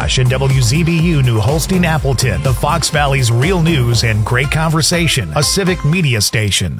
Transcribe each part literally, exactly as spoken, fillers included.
McIntosh and W Z B U New Holstein Appleton, the Fox Valley's real news and great conversation, a civic media station.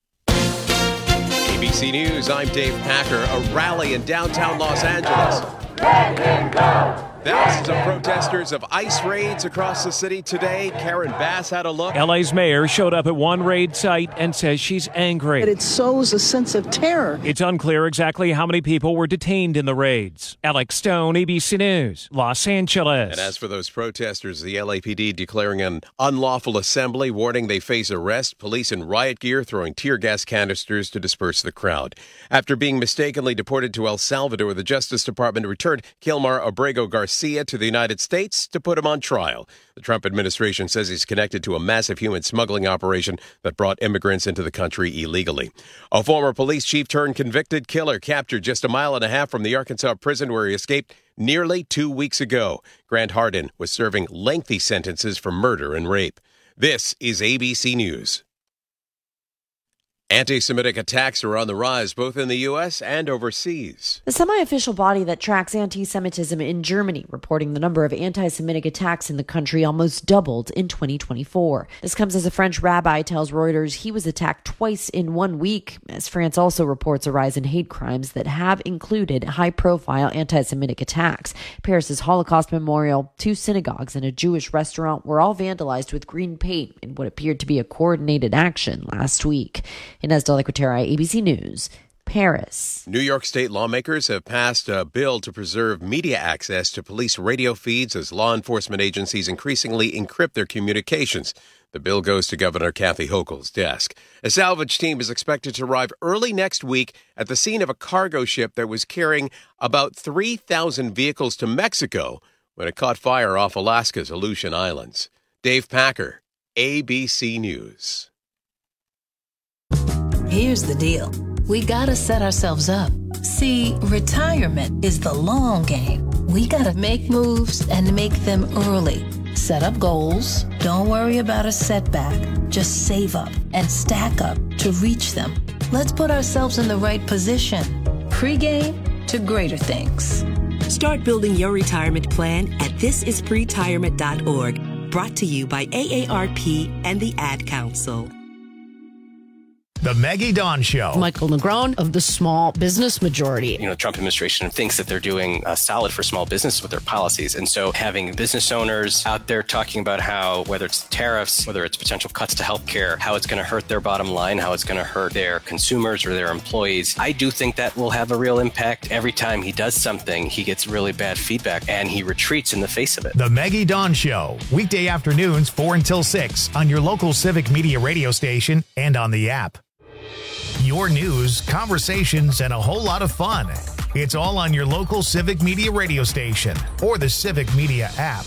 A B C News, I'm Dave Packer. A rally in downtown Los Angeles. Let him go! Thousands of protesters of ICE raids across the city today. Karen Bass had a look. L A's mayor showed up at one raid site and says she's angry. It sows a sense of terror. It's unclear exactly how many people were detained in the raids. Alex Stone, A B C News, Los Angeles. And as for those protesters, the L A P D declaring an unlawful assembly, warning they face arrest, police in riot gear throwing tear gas canisters to disperse the crowd. After being mistakenly deported to El Salvador, the Justice Department returned Kilmar Abrego Garcia to the United States to put him on trial. The Trump administration says he's connected to a massive human smuggling operation that brought immigrants into the country illegally. A former police chief turned convicted killer captured just a mile and a half from the Arkansas prison where he escaped nearly two weeks ago. Grant Hardin was serving lengthy sentences for murder and rape. This is A B C News. Anti-Semitic attacks are on the rise, both in the U S and overseas. The semi-official body that tracks anti-Semitism in Germany reporting the number of anti-Semitic attacks in the country almost doubled in twenty twenty-four. This comes as a French rabbi tells Reuters he was attacked twice in one week, as France also reports a rise in hate crimes that have included high-profile anti-Semitic attacks. Paris's Holocaust Memorial, two synagogues, and a Jewish restaurant were all vandalized with green paint in what appeared to be a coordinated action last week. Inez de la Quatera, A B C News, Paris. New York State lawmakers have passed a bill to preserve media access to police radio feeds as law enforcement agencies increasingly encrypt their communications. The bill goes to Governor Kathy Hochul's desk. A salvage team is expected to arrive early next week at the scene of a cargo ship that was carrying about three thousand vehicles to Mexico when it caught fire off Alaska's Aleutian Islands. Dave Packer, A B C News. Here's the deal. We gotta set ourselves up. See, retirement is the long game. We gotta make moves and make them early. Set up goals. Don't worry about a setback. Just save up and stack up to reach them. Let's put ourselves in the right position. Pre-game to greater things. Start building your retirement plan at this is pretirement dot org. Brought to you by A A R P and the Ad Council. The Maggie Dawn Show. Michael Negron of the Small Business Majority. You know, the Trump administration thinks that they're doing uh, solid for small business with their policies. And so having business owners out there talking about how, whether it's tariffs, whether it's potential cuts to healthcare, how it's going to hurt their bottom line, how it's going to hurt their consumers or their employees, I do think that will have a real impact. Every time he does something, he gets really bad feedback and he retreats in the face of it. The Maggie Dawn Show. Weekday afternoons, four until six on your local civic media radio station and on the app. Your news, conversations, and a whole lot of fun. It's all on your local Civic Media radio station or the Civic Media app.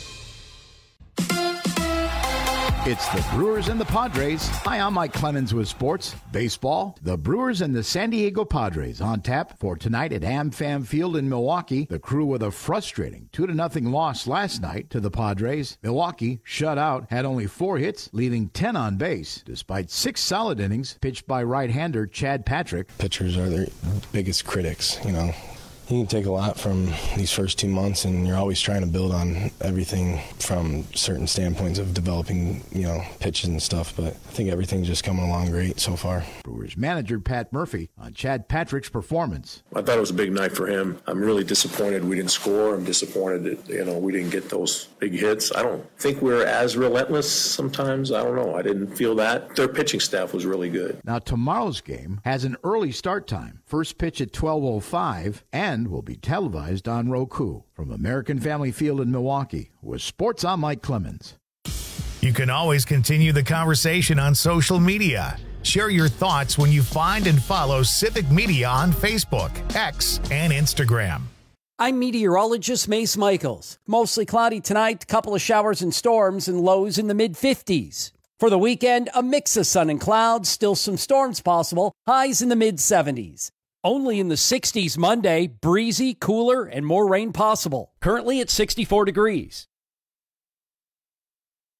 It's the Brewers and the Padres. Hi, I'm Mike Clemens with Sports Baseball. The Brewers and the San Diego Padres on tap for tonight at AmFam Field in Milwaukee. The Crew with a frustrating two to nothing loss last night to the Padres. Milwaukee, shut out, had only four hits, leaving ten on base, despite six solid innings pitched by right-hander Chad Patrick. Pitchers are their biggest critics, you know. You can take a lot from these first two months, and you're always trying to build on everything from certain standpoints of developing, you know, pitches and stuff. But I think everything's just coming along great so far. Brewers manager Pat Murphy on Chad Patrick's performance. I thought it was a big night for him. I'm really disappointed we didn't score. I'm disappointed that, you know, we didn't get those big hits. I don't think we're as relentless sometimes. I don't know. I didn't feel that. Their pitching staff was really good. Now, tomorrow's game has an early start time. First pitch at twelve oh five and will be televised on Roku. From American Family Field in Milwaukee, with Sports, I'm Mike Clemens. You can always continue the conversation on social media. Share your thoughts when you find and follow Civic Media on Facebook, X, and Instagram. I'm meteorologist Mace Michaels. Mostly cloudy tonight, a couple of showers and storms, and lows in the mid-fifties. For the weekend, a mix of sun and clouds, still some storms possible, highs in the mid-seventies. Only in the sixties Monday, breezy, cooler, and more rain possible. Currently at sixty-four degrees.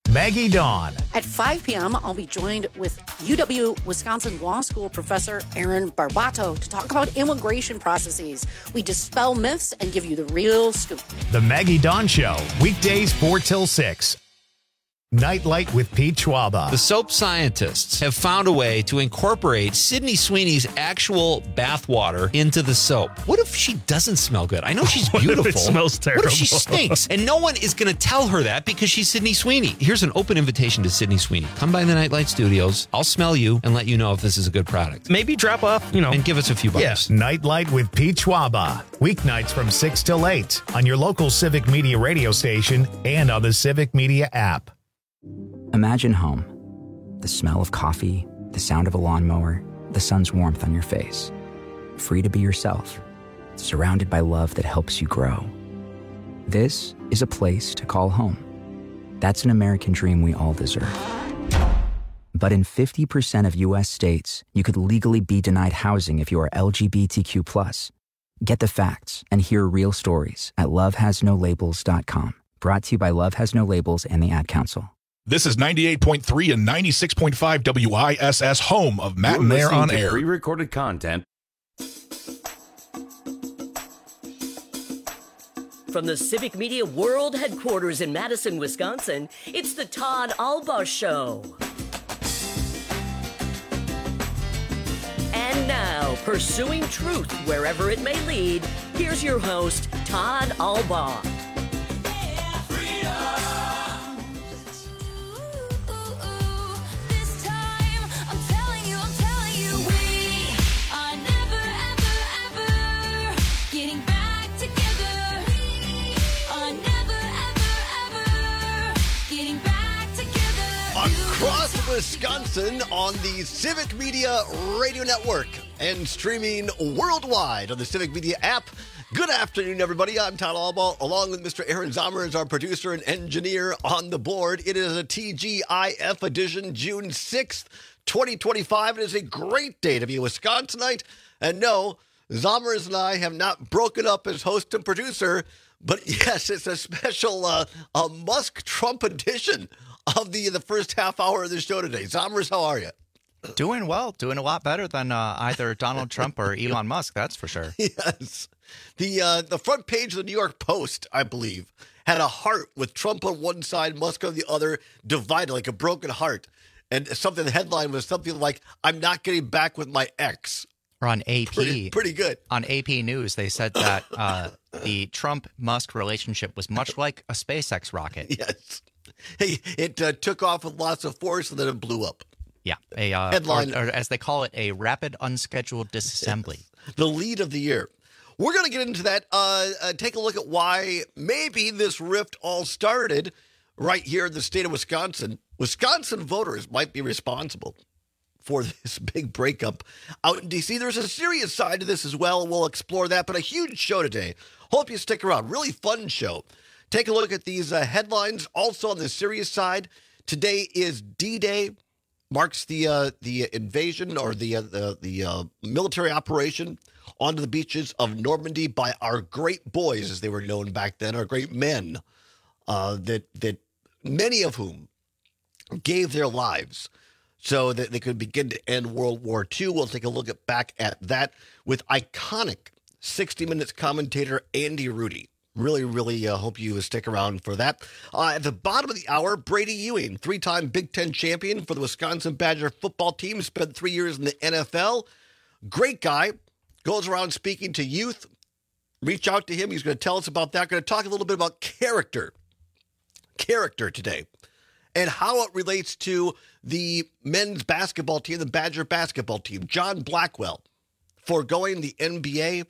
Maggie Dawn. At five p.m., I'll be joined with U W-Wisconsin Law School professor Aaron Barbato to talk about immigration processes. We dispel myths and give you the real scoop. The Maggie Dawn Show, weekdays four till six. Nightlight with Pete Schwaba. The soap scientists have found a way to incorporate Sydney Sweeney's actual bath water into the soap. What if she doesn't smell good? I know she's beautiful. What if it smells terrible? What if she stinks? And no one is going to tell her that because she's Sydney Sweeney. Here's an open invitation to Sydney Sweeney. Come by the Nightlight Studios. I'll smell you and let you know if this is a good product. Maybe drop off, you know. And give us a few bucks. Yes. Nightlight with Pete Schwaba. Weeknights from six till eight on your local Civic Media radio station and on the Civic Media app. Imagine home. The smell of coffee, the sound of a lawnmower, the sun's warmth on your face. Free to be yourself, surrounded by love that helps you grow. This is a place to call home. That's an American dream we all deserve. But in fifty percent of U S states, you could legally be denied housing if you are L G B T Q plus. Get the facts and hear real stories at love has no labels dot com. Brought to you by Love Has No Labels and the Ad Council. This is ninety-eight point three and ninety-six point five W I S S, home of Matt and Mayor on Air. Pre-recorded content. From the Civic Media World Headquarters in Madison, Wisconsin, it's the Todd Albaugh Show. And now, pursuing truth wherever it may lead, here's your host, Todd Albaugh. Across Wisconsin on the Civic Media Radio Network and streaming worldwide on the Civic Media app. Good afternoon, everybody. I'm Todd Albaugh, along with Mister Aaron Zommers, our producer and engineer on the board. It is a T G I F edition, June sixth, twenty twenty-five. It is a great day to be a Wisconsinite. And no, Zommers and I have not broken up as host and producer, but yes, it's a special uh, a Musk-Trump edition of the the first half hour of the show today. Zommers, how are you? Doing well. Doing a lot better than uh, either Donald Trump or Elon Musk, that's for sure. Yes. The uh, the front page of the New York Post, I believe, had a heart with Trump on one side, Musk on the other, divided like a broken heart. And something, the headline was something like, I'm not getting back with my ex. Or on A P. Pretty, pretty good. On A P News, they said that uh, the Trump-Musk relationship was much like a SpaceX rocket. Yes. Hey, it uh, took off with lots of force and then it blew up. Yeah, a uh, headline, or, or as they call it, a rapid unscheduled disassembly. The lead of the year. We're going to get into that. Uh, uh, take a look at why maybe this rift all started right here in the state of Wisconsin. Wisconsin voters might be responsible for this big breakup out in D C. There's a serious side to this as well. We'll explore that, but a huge show today. Hope you stick around. Really fun show. Take a look at these uh, headlines. Also on the serious side, today is D-Day. Marks the uh, the invasion or the uh, the, the uh, military operation onto the beaches of Normandy by our great boys, as they were known back then, our great men, uh, that that many of whom gave their lives so that they could begin to end World War Two. We'll take a look at back at that with iconic sixty minutes commentator Andy Rudy. Really, really uh, hope you stick around for that. Uh, at the bottom of the hour, Brady Ewing, three-time Big Ten champion for the Wisconsin Badger football team, spent three years in the N F L. Great guy. Goes around speaking to youth. Reach out to him. He's going to tell us about that. Going to talk a little bit about character. Character today. And how it relates to the men's basketball team, the Badger basketball team. John Blackwell foregoing the N B A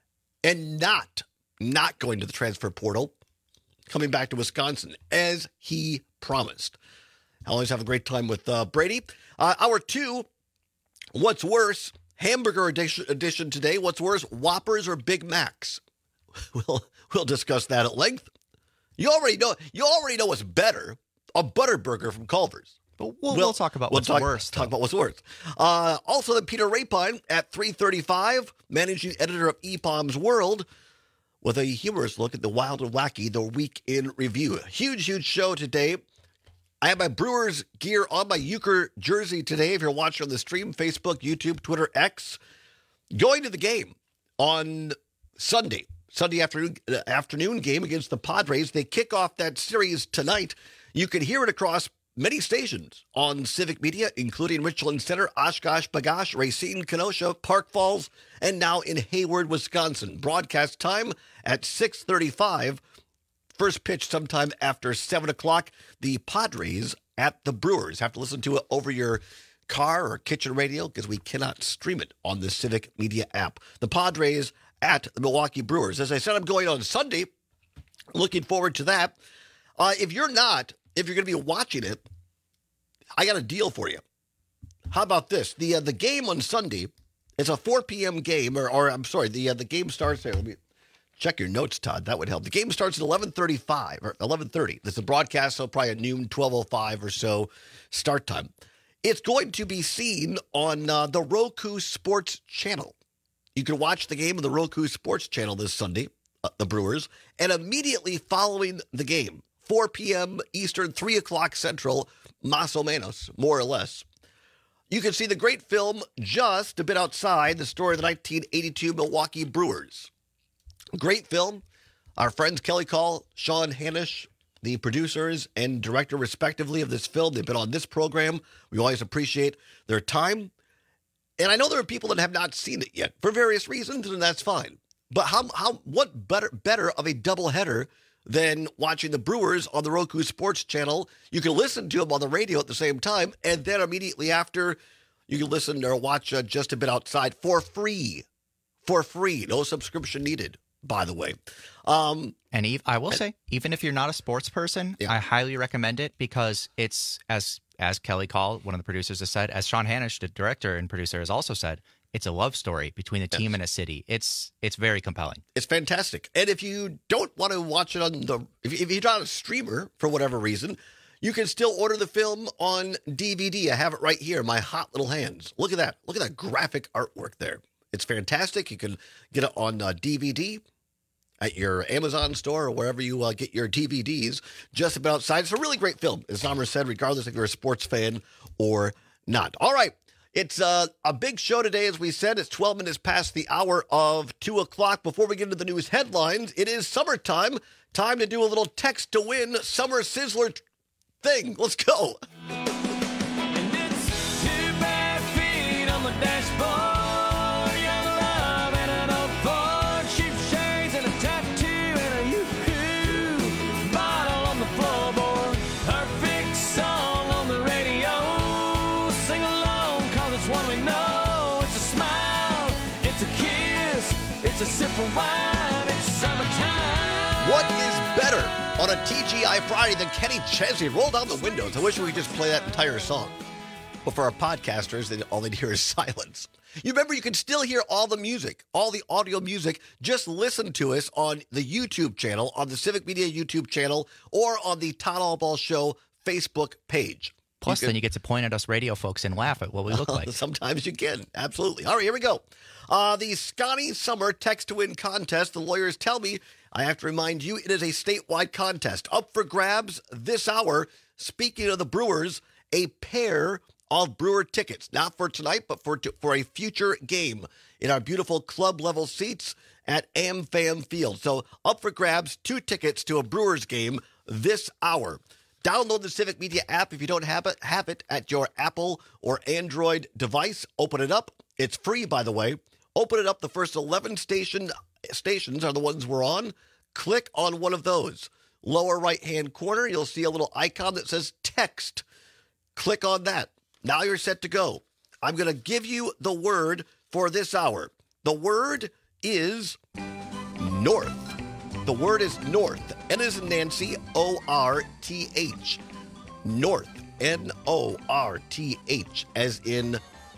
and not not going to the transfer portal, coming back to Wisconsin, as he promised. I always have a great time with uh, Brady. Uh, hour two, what's worse? Hamburger edition, edition today. What's worse, Whoppers or Big Macs? We'll, we'll discuss that at length. You already know You already know what's better, a Butterburger from Culver's. But we'll, we'll, we'll talk about we'll what's talk, worse. Talk about what's worse. Uh, also, then Peter Rapine at three thirty-five, managing editor of E P O M's World, with a humorous look at the wild and wacky, the week in review. A huge, huge show today. I have my Brewers gear on my Euchre jersey today. If you're watching on the stream, Facebook, YouTube, Twitter, X, going to the game on Sunday, Sunday afternoon, uh, afternoon game against the Padres. They kick off that series tonight. You can hear it across many stations on Civic Media, including Richland Center, Oshkosh, Bagash, Racine, Kenosha, Park Falls, and now in Hayward, Wisconsin. Broadcast time at six thirty-five. First pitch sometime after seven o'clock. The Padres at the Brewers. Have to listen to it over your car or kitchen radio because we cannot stream it on the Civic Media app. The Padres at the Milwaukee Brewers. As I said, I'm going on Sunday. Looking forward to that. Uh, if you're not, if you're going to be watching it, I got a deal for you. How about this? The uh, the game on Sunday is a four p.m. game, or, or I'm sorry, the uh, the game starts there. Let me check your notes, Todd. That would help. The game starts at eleven thirty-five or eleven thirty. This is a broadcast, so probably at noon, twelve oh five or so start time. It's going to be seen on uh, the Roku Sports Channel. You can watch the game on the Roku Sports Channel this Sunday, uh, the Brewers, and immediately following the game, four p.m. Eastern, three o'clock Central, más o menos, more or less, you can see the great film Just a Bit Outside, the story of the nineteen eighty-two Milwaukee Brewers. Great film. Our friends Kelly Call, Sean Hanisch, the producers and director, respectively, of this film. They've been on this program. We always appreciate their time. And I know there are people that have not seen it yet for various reasons, and that's fine. But how how what better better of a doubleheader than watching the Brewers on the Roku Sports Channel? You can listen to them on the radio at the same time, and then immediately after, you can listen or watch uh, Just a Bit Outside for free. For free. No subscription needed, by the way. Um, and Eve, I will and, say, even if you're not a sports person, yeah. I highly recommend it because it's, as as Kelly Call, one of the producers, has said, as Sean Hanisch, the director and producer, has also said, it's a love story between the team yes. and a city. It's it's very compelling. It's fantastic. And if you don't want to watch it on the, if, if you're not a streamer for whatever reason, you can still order the film on D V D. I have it right here in my hot little hands. Look at that. Look at that graphic artwork there. It's fantastic. You can get it on uh, D V D at your Amazon store or wherever you uh, get your D V Ds. Just About Outside. It's a really great film, as Amr said, regardless if you're a sports fan or not. All right. It's uh, a big show today, as we said. It's twelve minutes past the hour of two o'clock. Before we get into the news headlines, it is summertime. Time to do a little text to win summer sizzler thing. Let's go. And it's two bare feet on the dashboard, young love and an old Ford, cheap shades and a tattoo and a yoo-hoo, bottle on the floorboard, perfect song on the radio, sing along. It's one we know, it's a smile, it's a kiss, it's a sip of wine, it's summertime. What is better on a T G I Friday than Kenny Chesney? Roll down the windows. I wish we could just play that entire song. But for our podcasters, then all they'd hear is silence. You remember, you can still hear all the music, all the audio music. Just listen to us on the YouTube channel, on the Civic Media YouTube channel, or on the Todd Allball Show Facebook page. Plus, you then you get to point at us radio folks and laugh at what we look like. Sometimes you can. Absolutely. All right, here we go. Uh, the Scotty Summer Text to Win contest. The lawyers tell me I have to remind you it is a statewide contest. Up for grabs this hour. Speaking of the Brewers, a pair of Brewer tickets. Not for tonight, but for, for a future game in our beautiful club-level seats at AmFam Field. So up for grabs, two tickets to a Brewers game this hour. Download the Civic Media app if you don't have it. Have it at your Apple or Android device. Open it up. It's free, by the way. Open it up. The first eleven station stations are the ones we're on. Click on one of those. Lower right-hand corner, you'll see a little icon that says text. Click on that. Now you're set to go. I'm going to give you the word for this hour. The word is north. The word is north. N as in Nancy, O R T H. North. N O R T H. As in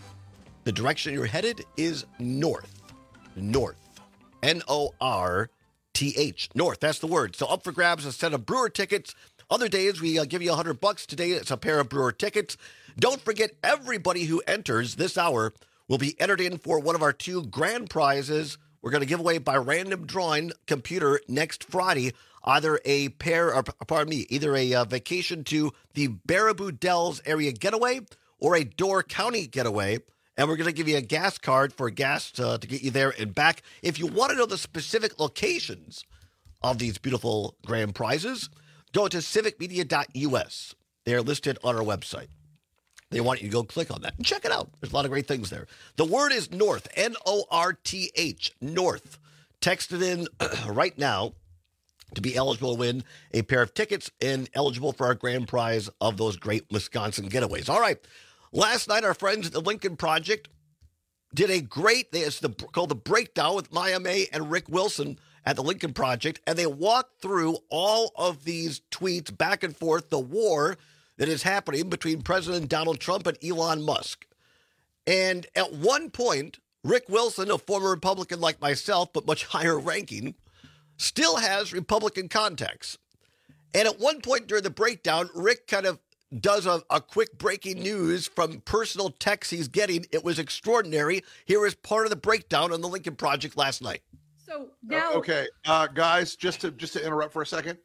the direction you're headed is north. North. N O R T H. North. That's the word. So up for grabs a set of Brewer tickets. Other days we uh, give you one hundred bucks. Today it's a pair of Brewer tickets. Don't forget, everybody who enters this hour will be entered in for one of our two grand prizes. We're going to give away by random drawing computer next Friday, either a pair, or pardon me, either a uh, vacation to the Baraboo Dells area getaway or a Door County getaway. And we're going to give you a gas card for gas to, to get you there and back. If you want to know the specific locations of these beautiful grand prizes, go to civic media dot U S. They're listed on our website. They want you to go click on that and check it out. There's a lot of great things there. The word is North, N O R T H, North. Text it in right now to be eligible to win a pair of tickets and eligible for our grand prize of those great Wisconsin getaways. All right. Last night, our friends at the Lincoln Project did a great, it's the, called The Breakdown with Maya May and Rick Wilson at the Lincoln Project, and they walked through all of these tweets back and forth, the war that is happening between President Donald Trump and Elon Musk. And at one point, Rick Wilson, a former Republican like myself, but much higher ranking, still has Republican contacts. And at one point during the breakdown, Rick kind of does a, a quick breaking news from personal texts he's getting. It was extraordinary. Here is part of the breakdown on the Lincoln Project last night. So now, uh, okay, uh, guys, just to just to interrupt for a second,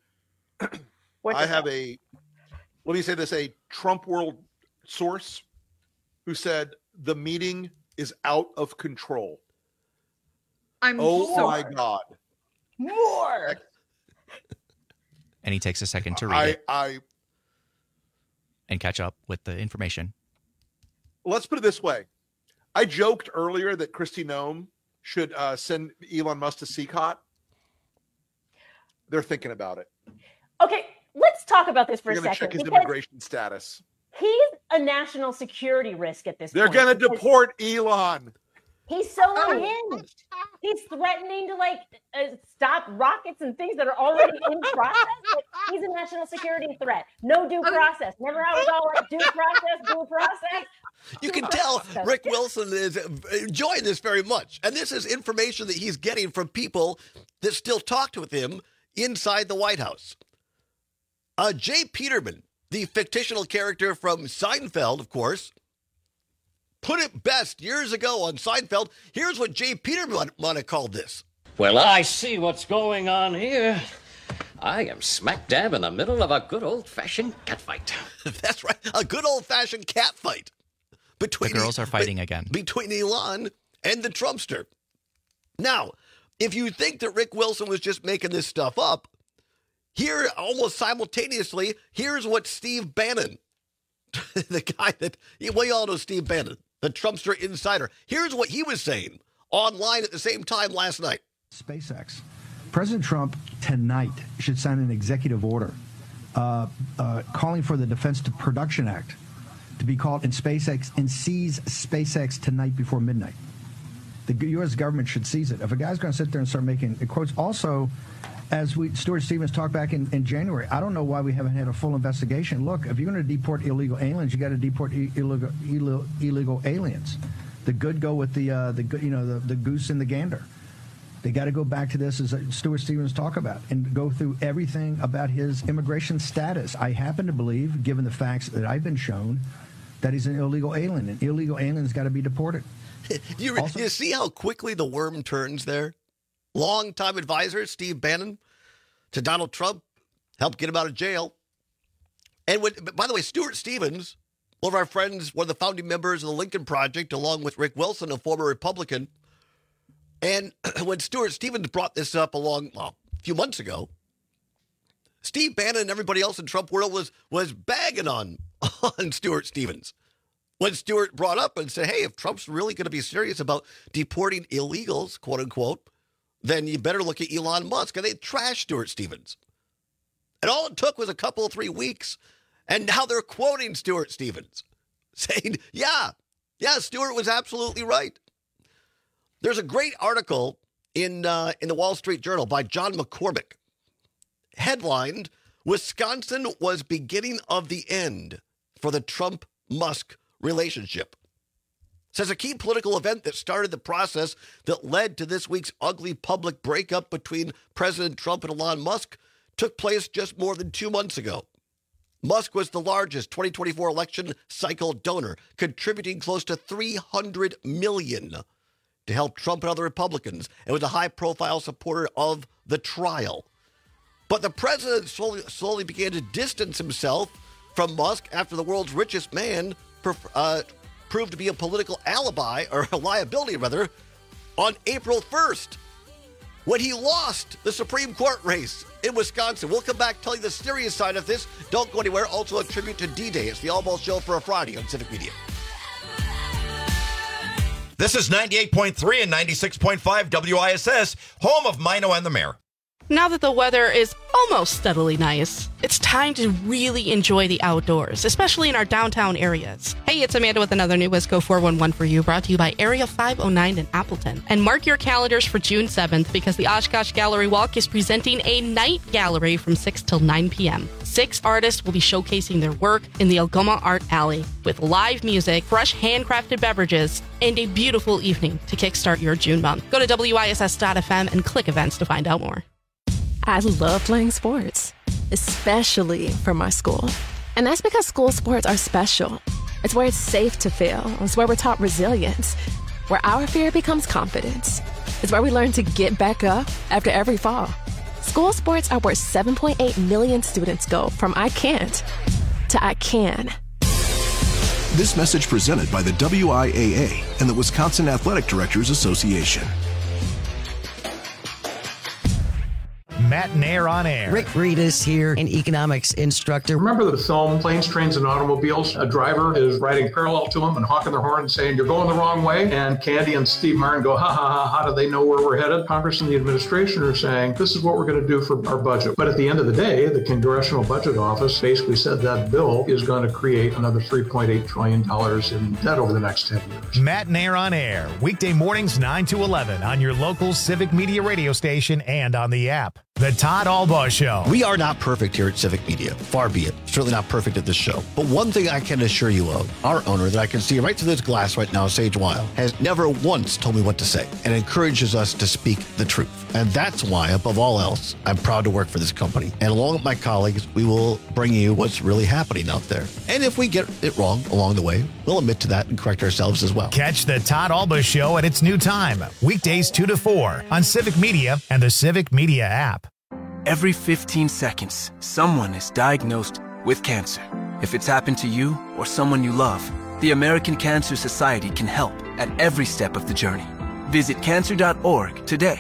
I have that? a let me say this: a Trump World source who said the meeting is out of control. I'm oh sure. my God, more. And he takes a second to read I, it I and catch up with the information. Let's put it this way: I joked earlier that Kristi Noem should uh, send Elon Musk to C C O T. They're thinking about it. Okay, let's talk about this for They're a going to second. check his because immigration status. He's a national security risk at this They're point. going to because deport Elon. He's so unhinged. He's threatening to like uh, stop rockets and things that are already in process. Like, he's a national security threat. No due process. Remember how it's all like due process, due process? You can tell Rick Wilson is enjoying this very much. And this is information that he's getting from people that still talked with him inside the White House. Uh, Jay Peterman, the fictional character from Seinfeld, of course, put it best years ago on Seinfeld. Here's what Jay Peterman might have called this. Well, I see what's going on here. I am smack dab in the middle of a good old-fashioned catfight. That's right, a good old-fashioned catfight. Between the girls are fighting be, again. Between Elon and the Trumpster. Now, if you think that Rick Wilson was just making this stuff up, here, almost simultaneously, here's what Steve Bannon, the guy that, well, you all know Steve Bannon, the Trumpster insider. Here's what he was saying online at the same time last night. SpaceX. President Trump tonight should sign an executive order uh, uh, calling for the Defense Production Act to be called in SpaceX and seize SpaceX tonight before midnight. The U S government should seize it. If a guy's going to sit there and start making quotes, also, as we Stuart Stevens talked back in, in January, I don't know why we haven't had a full investigation. Look, if you're going to deport illegal aliens, you got to deport e- illegal, illegal illegal aliens. The good go with the uh, the good, you know, the, the goose and the gander. They got to go back to this, as Stuart Stevens talked about, and go through everything about his immigration status. I happen to believe, given the facts that I've been shown, that he's an illegal alien, and illegal aliens got to be deported. you, also, you see how quickly the worm turns there? Longtime advisor Steve Bannon to Donald Trump helped get him out of jail. And when, by the way, Stuart Stevens, one of our friends, one of the founding members of the Lincoln Project, along with Rick Wilson, a former Republican. And when Stuart Stevens brought this up along well, a few months ago, Steve Bannon and everybody else in Trump world was was bagging on, on Stuart Stevens. When Stuart brought up and said, hey, if Trump's really going to be serious about deporting illegals, quote unquote, then you better look at Elon Musk. And they trashed Stuart Stevens. And all it took was a couple of three weeks. And now they're quoting Stuart Stevens, saying, yeah, yeah, Stuart was absolutely right. There's a great article in uh, in the Wall Street Journal by John McCormick, headlined, Wisconsin was beginning of the end for the Trump-Musk relationship. Says a key political event that started the process that led to this week's ugly public breakup between President Trump and Elon Musk took place just more than two months ago. Musk was the largest twenty twenty-four election cycle donor, contributing close to three hundred million dollars to help Trump and other Republicans, and was a high-profile supporter of the trial. But the president slowly, slowly began to distance himself from Musk after the world's richest man uh, proved to be a political alibi, or a liability rather, on April first, when he lost the Supreme Court race in Wisconsin. We'll come back, tell you the serious side of this. Don't go anywhere. Also a tribute to D-Day. It's the All Ball Show for a Friday on Civic Media. This is ninety-eight point three and ninety-six point five W I S S, home of Mino and the Mayor. Now that the weather is almost steadily nice, it's time to really enjoy the outdoors, especially in our downtown areas. Hey, it's Amanda with another new Wisco four one one for you, brought to you by Area five oh nine in Appleton. And mark your calendars for June seventh, because the Oshkosh Gallery Walk is presenting a night gallery from six till nine p.m. Six artists will be showcasing their work in the Algoma Art Alley with live music, fresh handcrafted beverages, and a beautiful evening to kickstart your June month. Go to W I S S dot F M and click events to find out more. I love playing sports, especially for my school. And that's because school sports are special. It's where it's safe to fail. It's where we're taught resilience, where our fear becomes confidence. It's where we learn to get back up after every fall. School sports are where seven point eight million students go from I can't to I can. This message presented by the W I A A and the Wisconsin Athletic Directors Association. Matt Nair on air. Rick Reedus here, an economics instructor. Remember the film Planes, Trains, and Automobiles? A driver is riding parallel to him and honking their horn and saying, "You're going the wrong way." And Candy and Steve Martin go, ha, ha, ha, how do they know where we're headed? Congress and the administration are saying, this is what we're going to do for our budget. But at the end of the day, the Congressional Budget Office basically said that bill is going to create another three point eight trillion dollars in debt over the next ten years. Matt Nair on air, weekday mornings nine to eleven on your local Civic Media radio station and on the app. The Todd Albaugh Show. We are not perfect here at Civic Media. Far be it. Certainly not perfect at this show. But one thing I can assure you of, our owner that I can see right through this glass right now, Sage Weil, has never once told me what to say and encourages us to speak the truth. And that's why, above all else, I'm proud to work for this company. And along with my colleagues, we will bring you what's really happening out there. And if we get it wrong along the way, we'll admit to that and correct ourselves as well. Catch the Todd Albaugh Show at its new time, weekdays two to four on Civic Media and the Civic Media app. Every fifteen seconds, someone is diagnosed with cancer. If it's happened to you or someone you love, the American Cancer Society can help at every step of the journey. Visit cancer dot org today.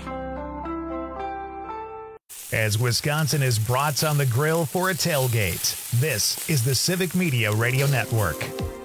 As Wisconsin is brats on the grill for a tailgate, this is the Civic Media Radio Network.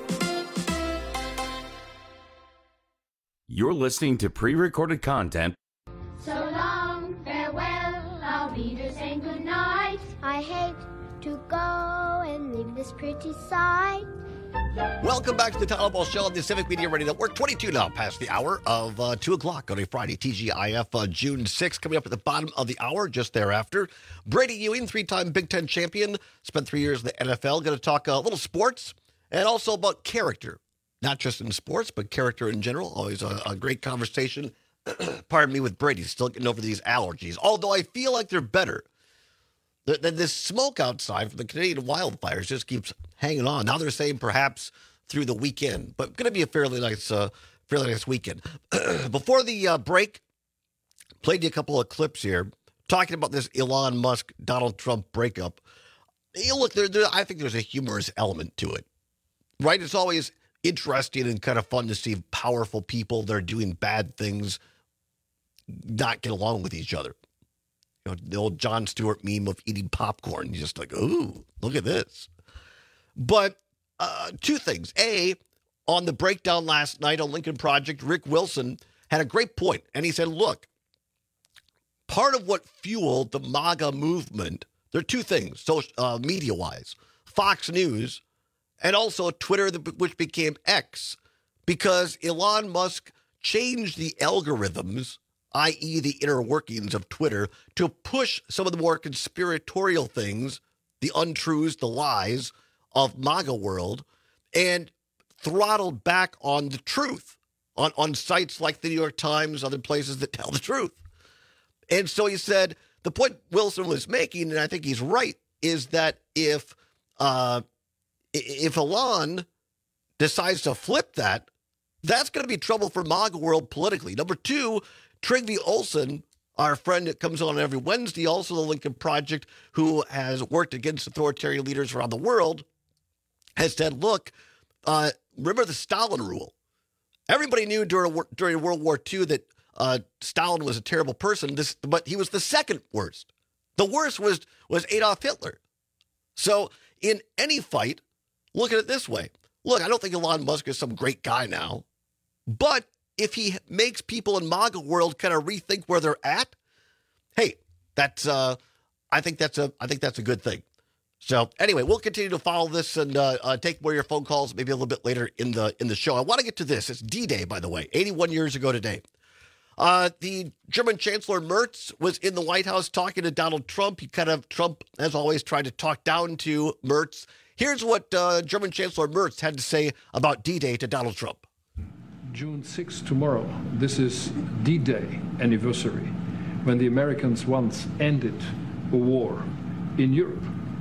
You're listening to pre-recorded content. So long, farewell, I'll be there saying goodnight. I hate to go and leave this pretty sight. Welcome back to the Todd Albaugh Show on the Civic Media Radio Network. twenty-two now past the hour of uh, two o'clock on a Friday. T G I F uh, June sixth coming up at the bottom of the hour just thereafter. Brady Ewing, three-time Big Ten champion, spent three years in the N F L. Going to talk a little sports and also about character. Not just in sports, but character in general. Always a, a great conversation. Pardon me, with Brady. Still getting over these allergies. Although I feel like they're better. Then this smoke outside from the Canadian wildfires just keeps hanging on. Now they're saying perhaps through the weekend, but going to be a fairly nice, uh, fairly nice weekend. Before the uh, break, played you a couple of clips here talking about this Elon Musk Donald Trump breakup. You look, there, there, I think there's a humorous element to it, right? It's always interesting and kind of fun to see powerful people that are doing bad things not get along with each other. You know, the old Jon Stewart meme of eating popcorn. You're just like, ooh, look at this. But uh, two things. A, on the breakdown last night on Lincoln Project, Rick Wilson had a great point. And he said, look, part of what fueled the MAGA movement, there are two things, so, uh, media-wise. Fox News and also Twitter, which became X, because Elon Musk changed the algorithms, that is the inner workings of Twitter, to push some of the more conspiratorial things, the untruths, the lies of MAGA world, and throttled back on the truth on, on sites like the New York Times, other places that tell the truth. And so he said, the point Wilson was making, and I think he's right, is that if uh, if Elon decides to flip that, that's going to be trouble for MAGA world politically. Number two, Trygve Olsen our friend that comes on every Wednesday, also the Lincoln Project, who has worked against authoritarian leaders around the world, has said, look, uh, remember the Stalin rule. Everybody knew during, during World War Two that uh, Stalin was a terrible person, this, but he was the second worst. The worst was, was Adolf Hitler. So in any fight, look at it this way. Look, I don't think Elon Musk is some great guy now, but if he makes people in MAGA world kind of rethink where they're at, hey, that's uh, I think that's a I think that's a good thing. So anyway, we'll continue to follow this and uh, uh, take more of your phone calls maybe a little bit later in the in the show. I want to get to this. It's D-Day, by the way, eighty-one years ago today. Uh, the German Chancellor Merz was in the White House talking to Donald Trump. He kind of, Trump, as always, tried to talk down to Merz. Here's what uh, German Chancellor Merz had to say about D-Day to Donald Trump. June sixth, tomorrow, this is D-Day anniversary, when the Americans once ended a war in Europe.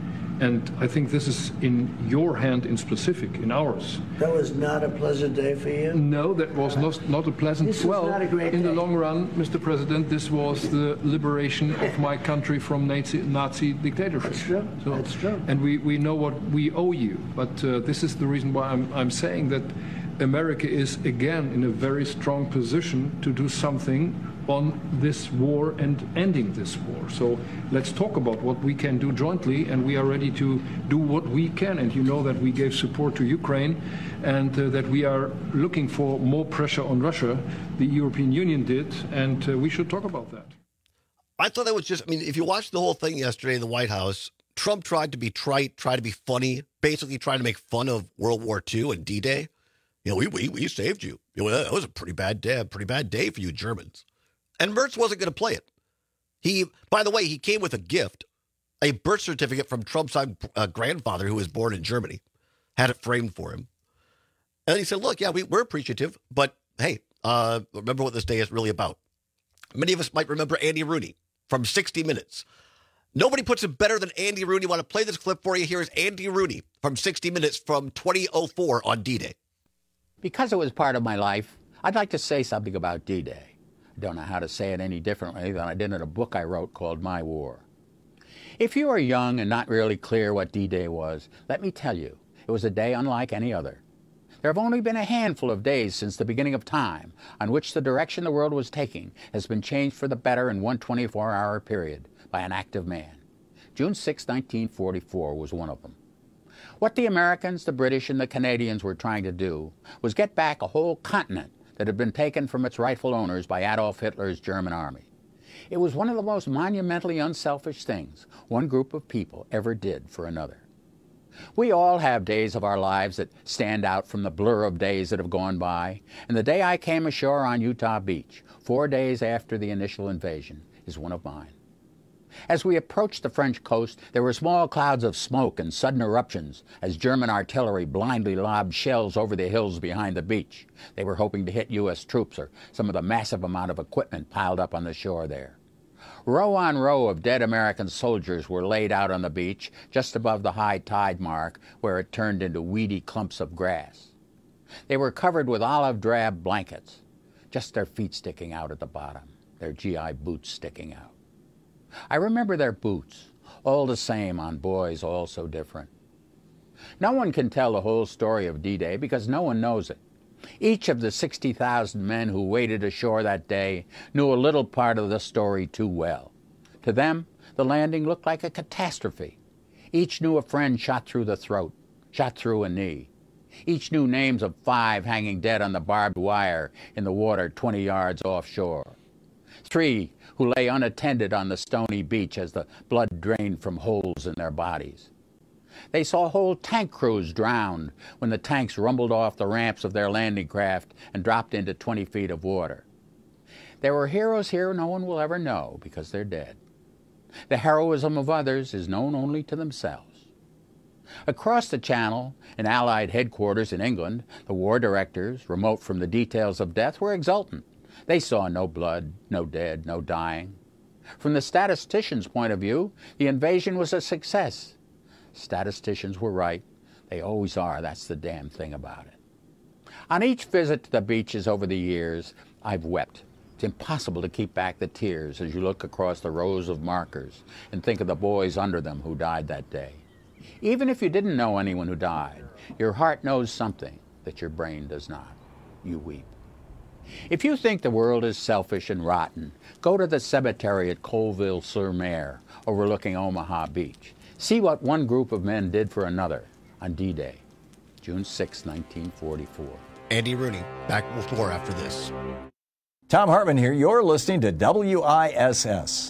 And I think this is in your hand in specific, in ours. That was not a pleasant day for you? No, that was not, not a pleasant This was well, not a great in day. the long run, Mister President, this was the liberation of my country from Nazi, Nazi dictatorship. That's true. So, That's true. And we, we know what we owe you. But uh, this is the reason why I'm, I'm saying that America is again in a very strong position to do something on this war and ending this war. So let's talk about what we can do jointly, and we are ready to do what we can. And you know that we gave support to Ukraine, and uh, that we are looking for more pressure on Russia. The European Union did, and uh, we should talk about that. I thought that was just, I mean, if you watched the whole thing yesterday in the White House, Trump tried to be trite, tried to be funny, basically trying to make fun of World War Two and D-Day. You know, we, we, we saved you. You know, that was a pretty bad day, a pretty bad day for you Germans. And Merz wasn't going to play it. He, by the way, he came with a gift, a birth certificate from Trump's uh, grandfather, who was born in Germany, had it framed for him. And he said, look, yeah, we, we're appreciative, but hey, uh, remember what this day is really about. Many of us might remember Andy Rooney from sixty minutes. Nobody puts it better than Andy Rooney. I want to play this clip for you. Here is Andy Rooney from sixty minutes from twenty oh four on D-Day. Because it was part of my life, I'd like to say something about D-Day. I don't know how to say it any differently than I did in a book I wrote called My War. If you are young and not really clear what D-Day was, let me tell you, it was a day unlike any other. There have only been a handful of days since the beginning of time on which the direction the world was taking has been changed for the better in one twenty-four hour period by an act of man. June sixth, nineteen forty-four was one of them. What the Americans, the British, and the Canadians were trying to do was get back a whole continent that had been taken from its rightful owners by Adolf Hitler's German army. It was one of the most monumentally unselfish things one group of people ever did for another. We all have days of our lives that stand out from the blur of days that have gone by, and the day I came ashore on Utah Beach, four days after the initial invasion, is one of mine. As we approached the French coast, there were small clouds of smoke and sudden eruptions as German artillery blindly lobbed shells over the hills behind the beach. They were hoping to hit U S troops or some of the massive amount of equipment piled up on the shore there. Row on row of dead American soldiers were laid out on the beach just above the high tide mark where it turned into weedy clumps of grass. They were covered with olive drab blankets, just their feet sticking out at the bottom, their G I boots sticking out. I remember their boots, all the same on boys all so different. No one can tell the whole story of D-Day because no one knows it. Each of the sixty thousand men who waded ashore that day knew a little part of the story too well. To them, the landing looked like a catastrophe. Each knew a friend shot through the throat, shot through a knee. Each knew names of five hanging dead on the barbed wire in the water twenty yards offshore. Three who lay unattended on the stony beach as the blood drained from holes in their bodies. They saw whole tank crews drowned when the tanks rumbled off the ramps of their landing craft and dropped into twenty feet of water. There were heroes here no one will ever know because they're dead. The heroism of others is known only to themselves. Across the Channel, in Allied headquarters in England, the war directors, remote from the details of death, were exultant. They saw no blood, no dead, no dying. From the statisticians' point of view, the invasion was a success. Statisticians were right. They always are. That's the damn thing about it. On each visit to the beaches over the years, I've wept. It's impossible to keep back the tears as you look across the rows of markers and think of the boys under them who died that day. Even if you didn't know anyone who died, your heart knows something that your brain does not. You weep. If you think the world is selfish and rotten, go to the cemetery at Colville-sur-Mer, overlooking Omaha Beach. See what one group of men did for another on D-Day, June sixth, nineteen forty-four. Andy Rooney, back with more after this. Tom Hartman here. You're listening to W I S S.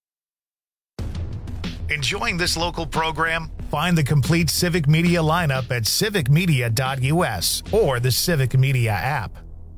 Enjoying this local program? Find the complete Civic Media lineup at civic media dot U S or the Civic Media app.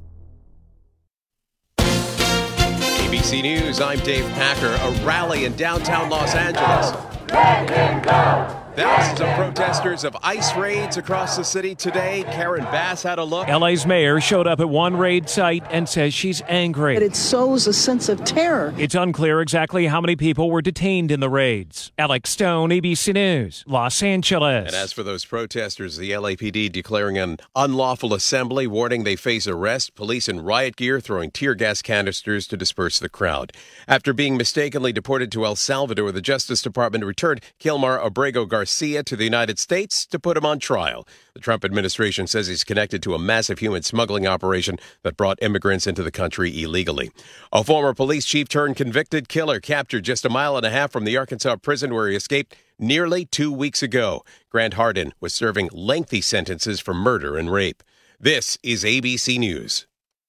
A B C News, I'm Dave Packer. A rally in downtown Los Angeles. Let him go! Thousands of protesters of ICE raids across the city today. Karen Bass had a look. L A's mayor showed up at one raid site and says she's angry. But it sows a sense of terror. It's unclear exactly how many people were detained in the raids. Alex Stone, A B C News, Los Angeles. And as for those protesters, the L A P D declaring an unlawful assembly, warning they face arrest, police in riot gear throwing tear gas canisters to disperse the crowd. After being mistakenly deported to El Salvador, the Justice Department returned Kilmar Abrego Garcia to the United States to put him on trial. The Trump administration says he's connected to a massive human smuggling operation that brought immigrants into the country illegally. A former police chief turned convicted killer captured just a mile and a half from the Arkansas prison where he escaped nearly two weeks ago. Grant Hardin was serving lengthy sentences for murder and rape. This is A B C News.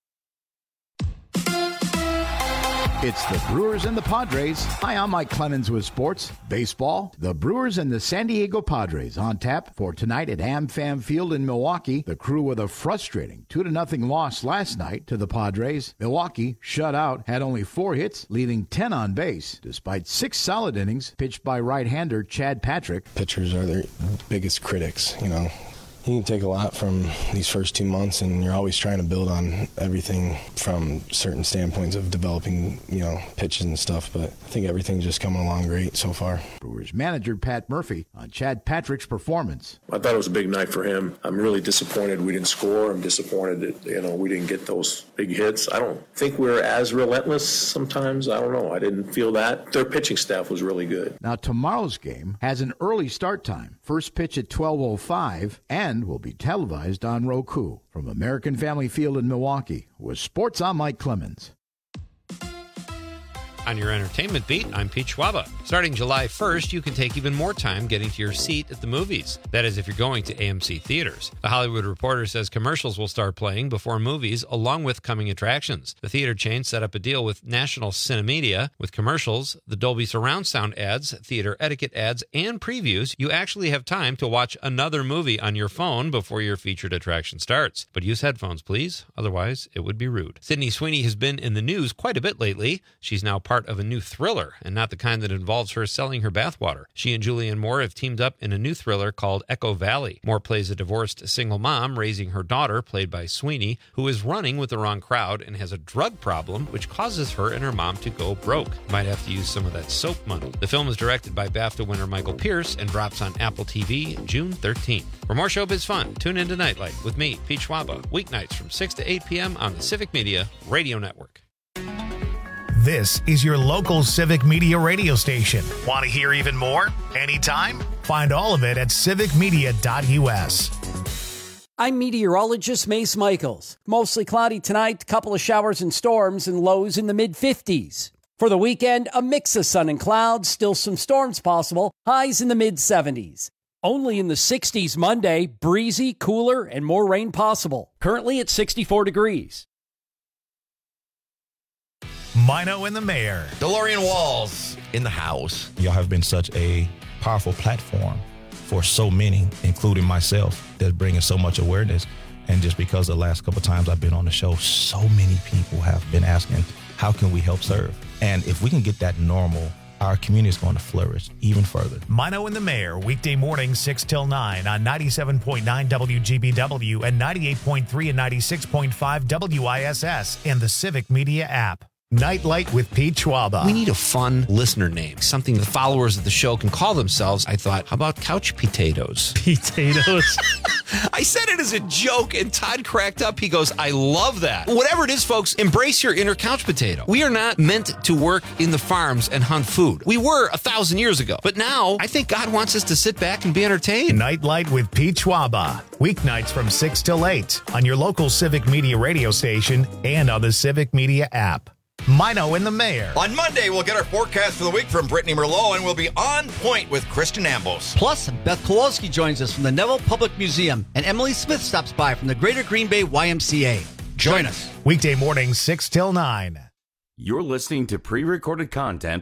It's the Brewers and the Padres. Hi, I'm Mike Clemens with sports. Baseball, the Brewers and the San Diego Padres on tap for tonight at AmFam Field in Milwaukee. The Crew with a frustrating two to nothing loss last night to the Padres. Milwaukee, shut out, had only four hits, leaving ten on base, despite six solid innings pitched by right-hander Chad Patrick. Pitchers are their biggest critics, you know. You can take a lot from these first two months, and you're always trying to build on everything from certain standpoints of developing, you know, pitches and stuff. But I think everything's just coming along great so far. Brewers manager Pat Murphy on Chad Patrick's performance. I thought it was a big night for him. I'm really disappointed we didn't score. I'm disappointed that, you know, we didn't get those big hits. I don't think we're as relentless sometimes. I don't know. I didn't feel that. Their pitching staff was really good. Now, tomorrow's game has an early start time. First pitch at twelve oh five and will be televised on Roku. From American Family Field in Milwaukee, with sports, I'm Mike Clemens. On your entertainment beat, I'm Pete Schwaba. Starting July first, you can take even more time getting to your seat at the movies. That is, if you're going to A M C theaters. The Hollywood Reporter says commercials will start playing before movies, along with coming attractions. The theater chain set up a deal with National Cinemedia. With commercials, the Dolby Surround Sound ads, theater etiquette ads, and previews, you actually have time to watch another movie on your phone before your featured attraction starts. But use headphones, please. Otherwise, it would be rude. Sydney Sweeney has been in the news quite a bit lately. She's now part of a new thriller, and not the kind that involves her selling her bathwater. She and Julianne Moore have teamed up in a new thriller called Echo Valley. Moore plays a divorced single mom raising her daughter, played by Sweeney, who is running with the wrong crowd and has a drug problem, which causes her and her mom to go broke. Might have to use some of that soap money. The film is directed by BAFTA winner Michael Pierce and drops on Apple T V June thirteenth. For more showbiz fun, tune in to Nightlight with me, Pete Schwaba, weeknights from six to eight p.m. on the Civic Media Radio Network. This is your local Civic Media radio station. Want to hear even more? Anytime? Find all of it at civic media dot U S. I'm meteorologist Mace Michaels. Mostly cloudy tonight, couple of showers and storms, and lows in the mid fifties. For the weekend, a mix of sun and clouds, still some storms possible, highs in the mid seventies. Only in the sixties Monday, breezy, cooler, and more rain possible. Currently at sixty-four degrees. Mino and the Mayor. DeLorean Walls in the house. Y'all have been such a powerful platform for so many, including myself, that's bringing so much awareness. And just because the last couple of times I've been on the show, so many people have been asking, how can we help serve? And if we can get that normal, our community is going to flourish even further. Mino and the Mayor, weekday mornings six till nine on ninety-seven point nine W G B W and ninety-eight point three and ninety-six point five W I S S and the Civic Media app. Nightlight with Pete Schwaba. We need a fun listener name, something the followers of the show can call themselves. I thought, how about Couch Potatoes? Potatoes. I said it as a joke, and Todd cracked up. He goes, I love that. Whatever it is, folks, embrace your inner couch potato. We are not meant to work in the farms and hunt food. We were a thousand years ago. But now, I think God wants us to sit back and be entertained. Nightlight with Pete Schwaba. Weeknights from six till eight on your local Civic Media radio station and on the Civic Media app. Mino and the Mayor. On Monday, we'll get our forecast for the week from Brittany Merlot, and we'll be on point with Kristen Ambos. Plus, Beth Kowalski joins us from the Neville Public Museum, and Emily Smith stops by from the Greater Green Bay Y M C A. Join us. Weekday mornings, six till nine. You're listening to pre-recorded content.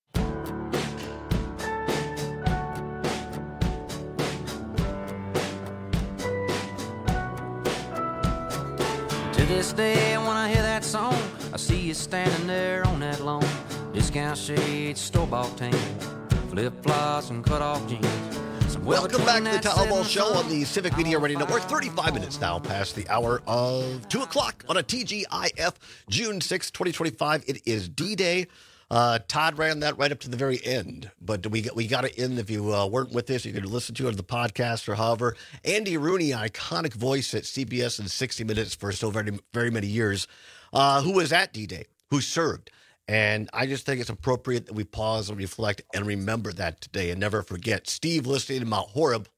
To this day, when I hear that song, I see you standing there on that lawn. Discount shades, store-bought tan, flip-flops and cut-off jeans. Welcome back to the Town Hall Show on the Civic Media Radio Network. thirty-five minutes now past the hour of two o'clock on a T G I F, June sixth, twenty twenty-five. It is D-Day. Uh, Todd ran that right up to the very end, but we got, we got it in. If you uh, weren't with this, you could listen to it on the podcast or however. Andy Rooney, iconic voice at C B S and sixty minutes for so very, very many years, uh, who was at D-Day, who served. And I just think it's appropriate that we pause and reflect and remember that today and never forget. Steve, listening to Mount Horeb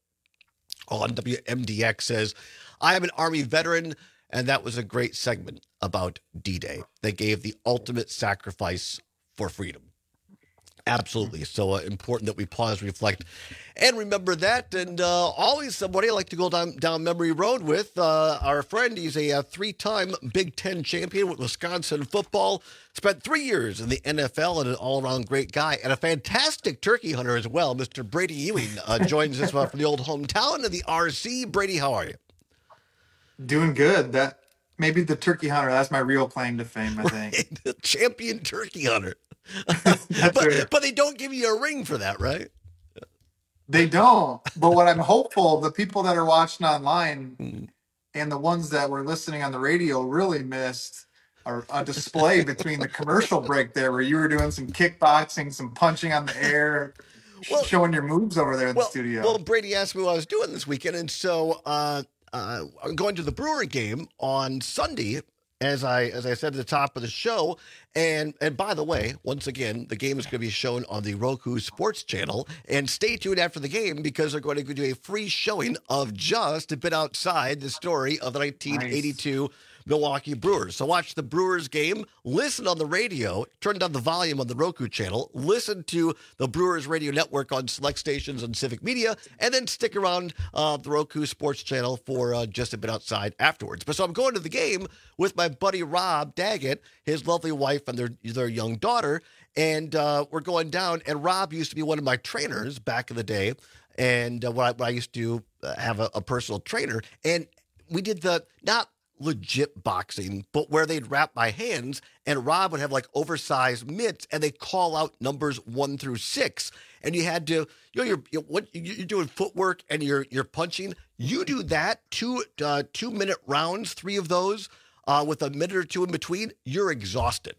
on W M D X, says, I am an Army veteran, and that was a great segment about D-Day. They gave the ultimate sacrifice for freedom. Absolutely. So uh, important that we pause, reflect, and remember that. And uh, always somebody I like to go down, down memory road with. Uh, our friend, he's a, a three-time Big Ten champion with Wisconsin football. Spent three years in the N F L and an all-around great guy and a fantastic turkey hunter as well. Mister Brady Ewing uh, joins us from the old hometown of the R C. Brady, how are you? Doing good. That maybe the turkey hunter. That's my real claim to fame, I think. Right. The champion turkey hunter. but, right. but they don't give you a ring for that, right? They don't. But what I'm hopeful, the people that are watching online mm. and the ones that were listening on the radio really missed a, a display between the commercial break there where you were doing some kickboxing, some punching on the air, well, showing your moves over there in well, the studio. Well, Brady asked me what I was doing this weekend, and so uh, uh, I'm going to the Brewer game on Sunday. As I as I said at the top of the show, and and by the way, once again, the game is going to be shown on the Roku Sports Channel. And stay tuned after the game because they're going to do a free showing of Just a Bit Outside, the story of the nineteen eighty-two nice. Milwaukee Brewers. So watch the Brewers game, listen on the radio, turn down the volume on the Roku channel, listen to the Brewers Radio Network on select stations on Civic Media, and then stick around uh, the Roku Sports Channel for uh, Just a Bit Outside afterwards. But so I'm going to the game with my buddy Rob Daggett, his lovely wife, and their, their young daughter, and uh, we're going down, and Rob used to be one of my trainers back in the day, and uh, when, I, when I used to uh, have a, a personal trainer, and we did the, not legit boxing, but where they'd wrap my hands and Rob would have like oversized mitts and they call out numbers one through six. And you had to, you know, you're, you're, what, you're doing footwork and you're, you're punching. You do that two, uh, two minute rounds, three of those uh, with a minute or two in between, you're exhausted.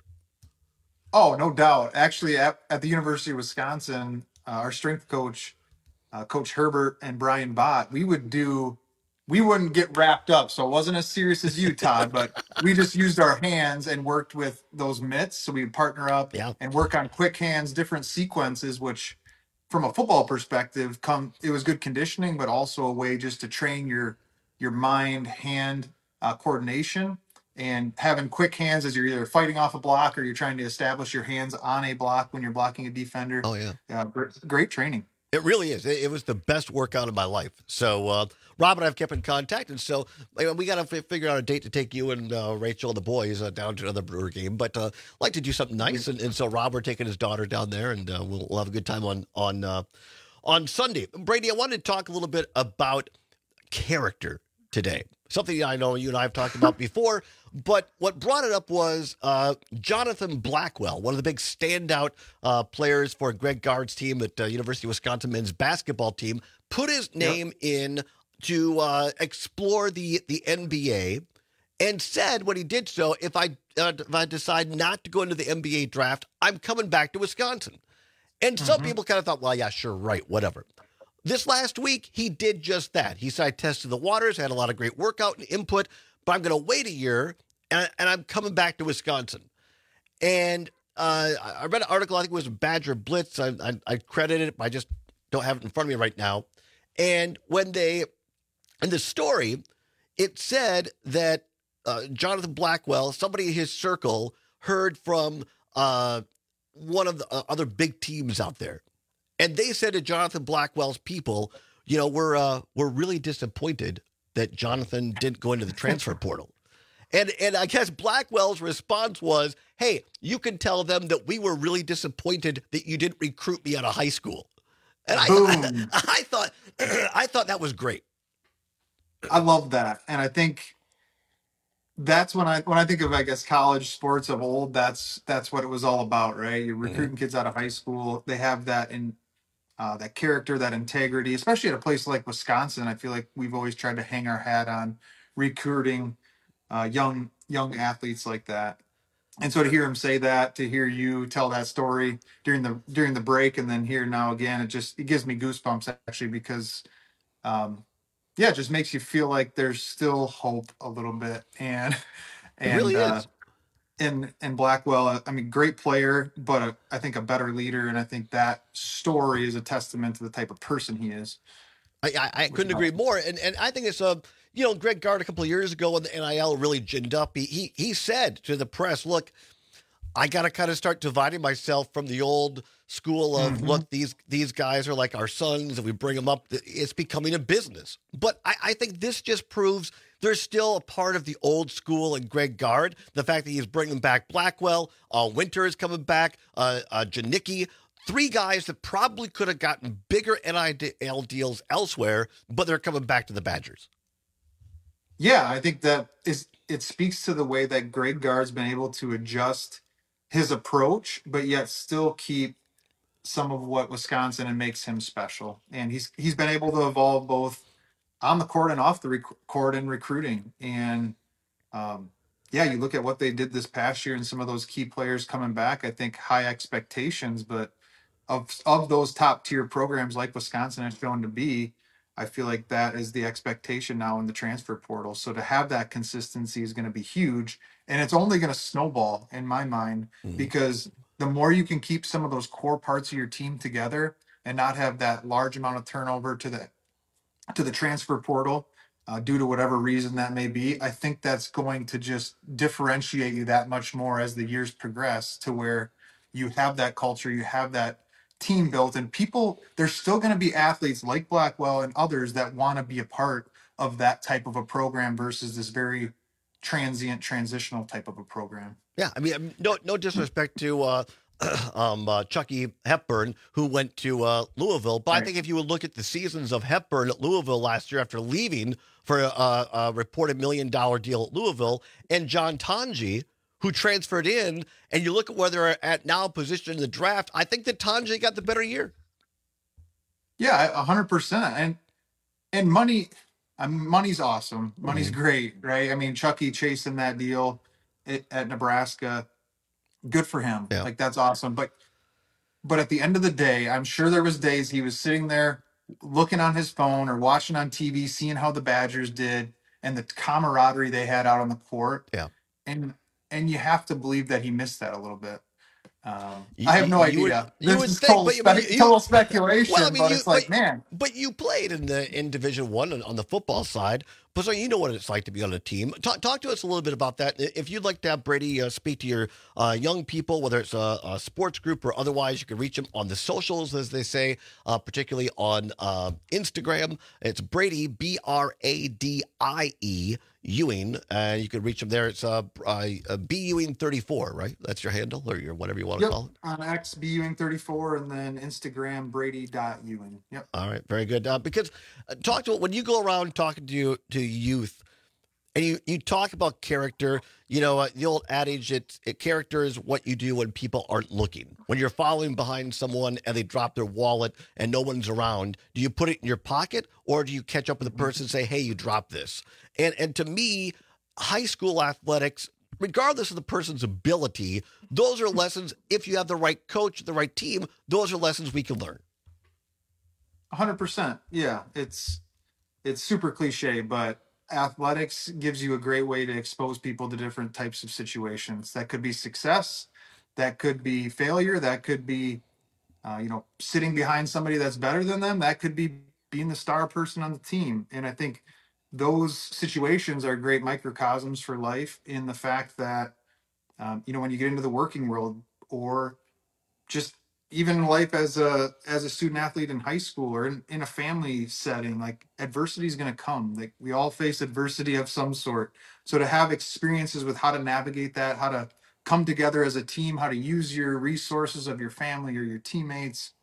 Oh, no doubt. Actually, at, at the University of Wisconsin, uh, our strength coach, uh, Coach Herbert and Brian Bott, we would do We wouldn't get wrapped up, so it wasn't as serious as you, Todd, but we just used our hands and worked with those mitts. So we'd partner up yeah. and work on quick hands, different sequences, which from a football perspective, come it was good conditioning, but also a way just to train your your mind-hand uh, coordination and having quick hands as you're either fighting off a block or you're trying to establish your hands on a block when you're blocking a defender. Oh, yeah. Uh, great, great training. It really is. It, it was the best workout of my life. So uh, Rob and I have kept in contact, and so we got to f- figure out a date to take you and uh, Rachel and the boys uh, down to another Brewer game. But uh, like to do something nice, and, and so Rob, we're taking his daughter down there, and uh, we'll, we'll have a good time on on uh, on Sunday. Brady, I wanted to talk a little bit about character today. Something I know you and I have talked about before, but what brought it up was uh, Jonathan Blackwell, one of the big standout uh, players for Greg Gard's team at uh, University of Wisconsin men's basketball team, put his name yep. in to uh, explore the, the N B A and said when he did so, if I uh, if I decide not to go into the N B A draft, I'm coming back to Wisconsin. And some Mm-hmm. people kind of thought, well, yeah, sure, right, whatever. This last week, he did just that. He said, I tested the waters, had a lot of great workout and input, but I'm going to wait a year, and, and I'm coming back to Wisconsin. And uh, I read an article, I think it was Badger Blitz. I, I, I credited it, but I just don't have it in front of me right now. And when they, in the story, it said that uh, Jonathan Blackwell, somebody in his circle, heard from uh, one of the uh, other big teams out there. And they said to Jonathan Blackwell's people, you know, we're, uh, we're really disappointed that Jonathan didn't go into the transfer portal. And and I guess Blackwell's response was, hey, you can tell them that we were really disappointed that you didn't recruit me out of high school. And I, I, I thought I thought that was great. I love that. And I think that's when I when I think of, I guess, college sports of old, that's that's what it was all about, right? You're recruiting mm-hmm. kids out of high school. They have that in uh, that character, that integrity, especially at a place like Wisconsin. I feel like we've always tried to hang our hat on recruiting uh, young young athletes like that. And so to hear him say that, to hear you tell that story during the during the break, and then here now again, it just it gives me goosebumps actually, because um, yeah, it just makes you feel like there's still hope a little bit. And and it really uh, is. And and Blackwell, I mean, great player, but a, I think a better leader, and I think that story is a testament to the type of person he is. I, I, I couldn't agree more, and and I think it's a you know Greg Gard a couple of years ago when the N I L really ginned up. He he, he said to the press, "Look, I got to kind of start dividing myself from the old school of mm-hmm. look these these guys are like our sons, and we bring them up. It's becoming a business." But I, I think this just proves there's still a part of the old school in Greg Gard. The fact that he's bringing back Blackwell, uh, Winter is coming back, uh, uh, Janicki. Three guys that probably could have gotten bigger N I L deals elsewhere, but they're coming back to the Badgers. Yeah, I think that is it speaks to the way that Greg Gard's been able to adjust his approach, but yet still keep some of what Wisconsin and makes him special. And he's he's been able to evolve both on the court and off the rec- court in recruiting. And um, yeah, you look at what they did this past year and some of those key players coming back. I think high expectations, but Of of those top tier programs like Wisconsin has shown to be, I feel like that is the expectation now in the transfer portal. So to have that consistency is going to be huge, and it's only going to snowball in my mind mm-hmm. because the more you can keep some of those core parts of your team together and not have that large amount of turnover to the to the transfer portal uh, due to whatever reason that may be, I think that's going to just differentiate you that much more as the years progress, to where you have that culture, you have that team built, and people, there's still going to be athletes like Blackwell and others that want to be a part of that type of a program versus this very transient, transitional type of a program. Yeah, I mean, no, no disrespect to uh, um, uh, Chucky Hepburn, who went to uh, Louisville, but right. I think if you would look at the seasons of Hepburn at Louisville last year after leaving for a, a reported million dollar deal at Louisville, and John Tanji, who transferred in, and you look at where they're at now positioned in the draft, I think that Tanji got the better year. Yeah, one hundred percent. And and money, I mean, money's awesome. Money's mm-hmm. great, right? I mean, Chucky chasing that deal at, at Nebraska, good for him. Yeah. Like, that's awesome. But but at the end of the day, I'm sure there was days he was sitting there looking on his phone or watching on T V, seeing how the Badgers did and the camaraderie they had out on the court. Yeah. And And you have to believe that he missed that a little bit. Um, you, I have no idea. Would, this would is think, total, but, spe- but you, total speculation, well, I mean, but you, it's like, but, man. But you played in the in Division One on, on the football side, but so you know what it's like to be on a team. Talk, talk to us a little bit about that. If you'd like to have Brady uh, speak to your uh, young people, whether it's a, a sports group or otherwise, you can reach him on the socials, as they say, uh, particularly on uh, Instagram. It's Brady, B R A D I E, Ewing, and uh, you can reach him there. It's uh, uh, B Ewing thirty-four, right? That's your handle, or your whatever you want yep. to call it. On X, B Ewing thirty-four, and then Instagram, Brady dot Ewing. Yep. All right, very good. Uh, because uh, talk to when you go around talking to you, to youth, and you, you talk about character. You know, uh, the old adage, it, it character is what you do when people aren't looking. When you're following behind someone and they drop their wallet and no one's around, do you put it in your pocket, or do you catch up with the person and say, "Hey, you dropped this"? And and to me, high school athletics, regardless of the person's ability, those are lessons, if you have the right coach, the right team, those are lessons we can learn. one hundred percent. Yeah, it's it's super cliche, but athletics gives you a great way to expose people to different types of situations. That could be success, that could be failure, that could be, uh, you know, sitting behind somebody that's better than them, that could be being the star person on the team. And I think those situations are great microcosms for life, in the fact that, um, you know, when you get into the working world, or just even in life as a as a student athlete in high school, or in, in a family setting, like, adversity is going to come. Like, we all face adversity of some sort. So to have experiences with how to navigate that, how to come together as a team, how to use your resources of your family or your teammates,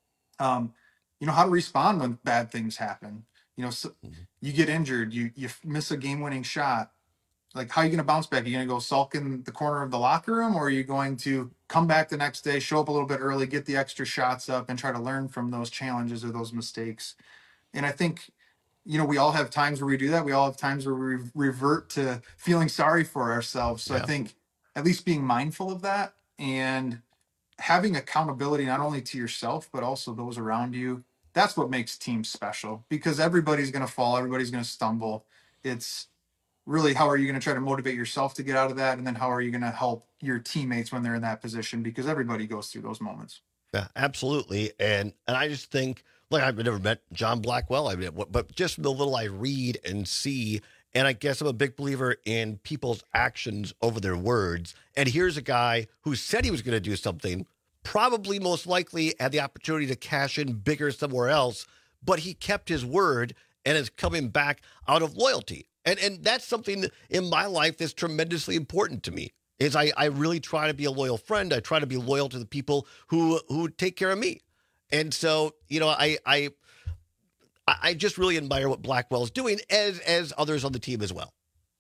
um, you know, how to respond when bad things happen. You know, so you get injured, you you miss a game-winning shot. Like, how are you going to bounce back? Are you going to go sulk in the corner of the locker room, or are you going to come back the next day, show up a little bit early, get the extra shots up, and try to learn from those challenges or those mistakes? And I think, you know, we all have times where we do that. We all have times where we revert to feeling sorry for ourselves. So yeah. I think at least being mindful of that, and having accountability not only to yourself, but also those around you, that's what makes teams special, because everybody's going to fall. Everybody's going to stumble. It's really, how are you going to try to motivate yourself to get out of that? And then how are you going to help your teammates when they're in that position? Because everybody goes through those moments. Yeah, absolutely. And and I just think, like, I've never met John Blackwell, I mean, but just the little I read and see, and I guess I'm a big believer in people's actions over their words. And here's a guy who said he was going to do something, probably most likely had the opportunity to cash in bigger somewhere else, but he kept his word and is coming back out of loyalty. And and that's something that in my life that's tremendously important to me, is I, I really try to be a loyal friend. I try to be loyal to the people who who take care of me. And so, you know, I I I just really admire what Blackwell's doing, as as others on the team as well.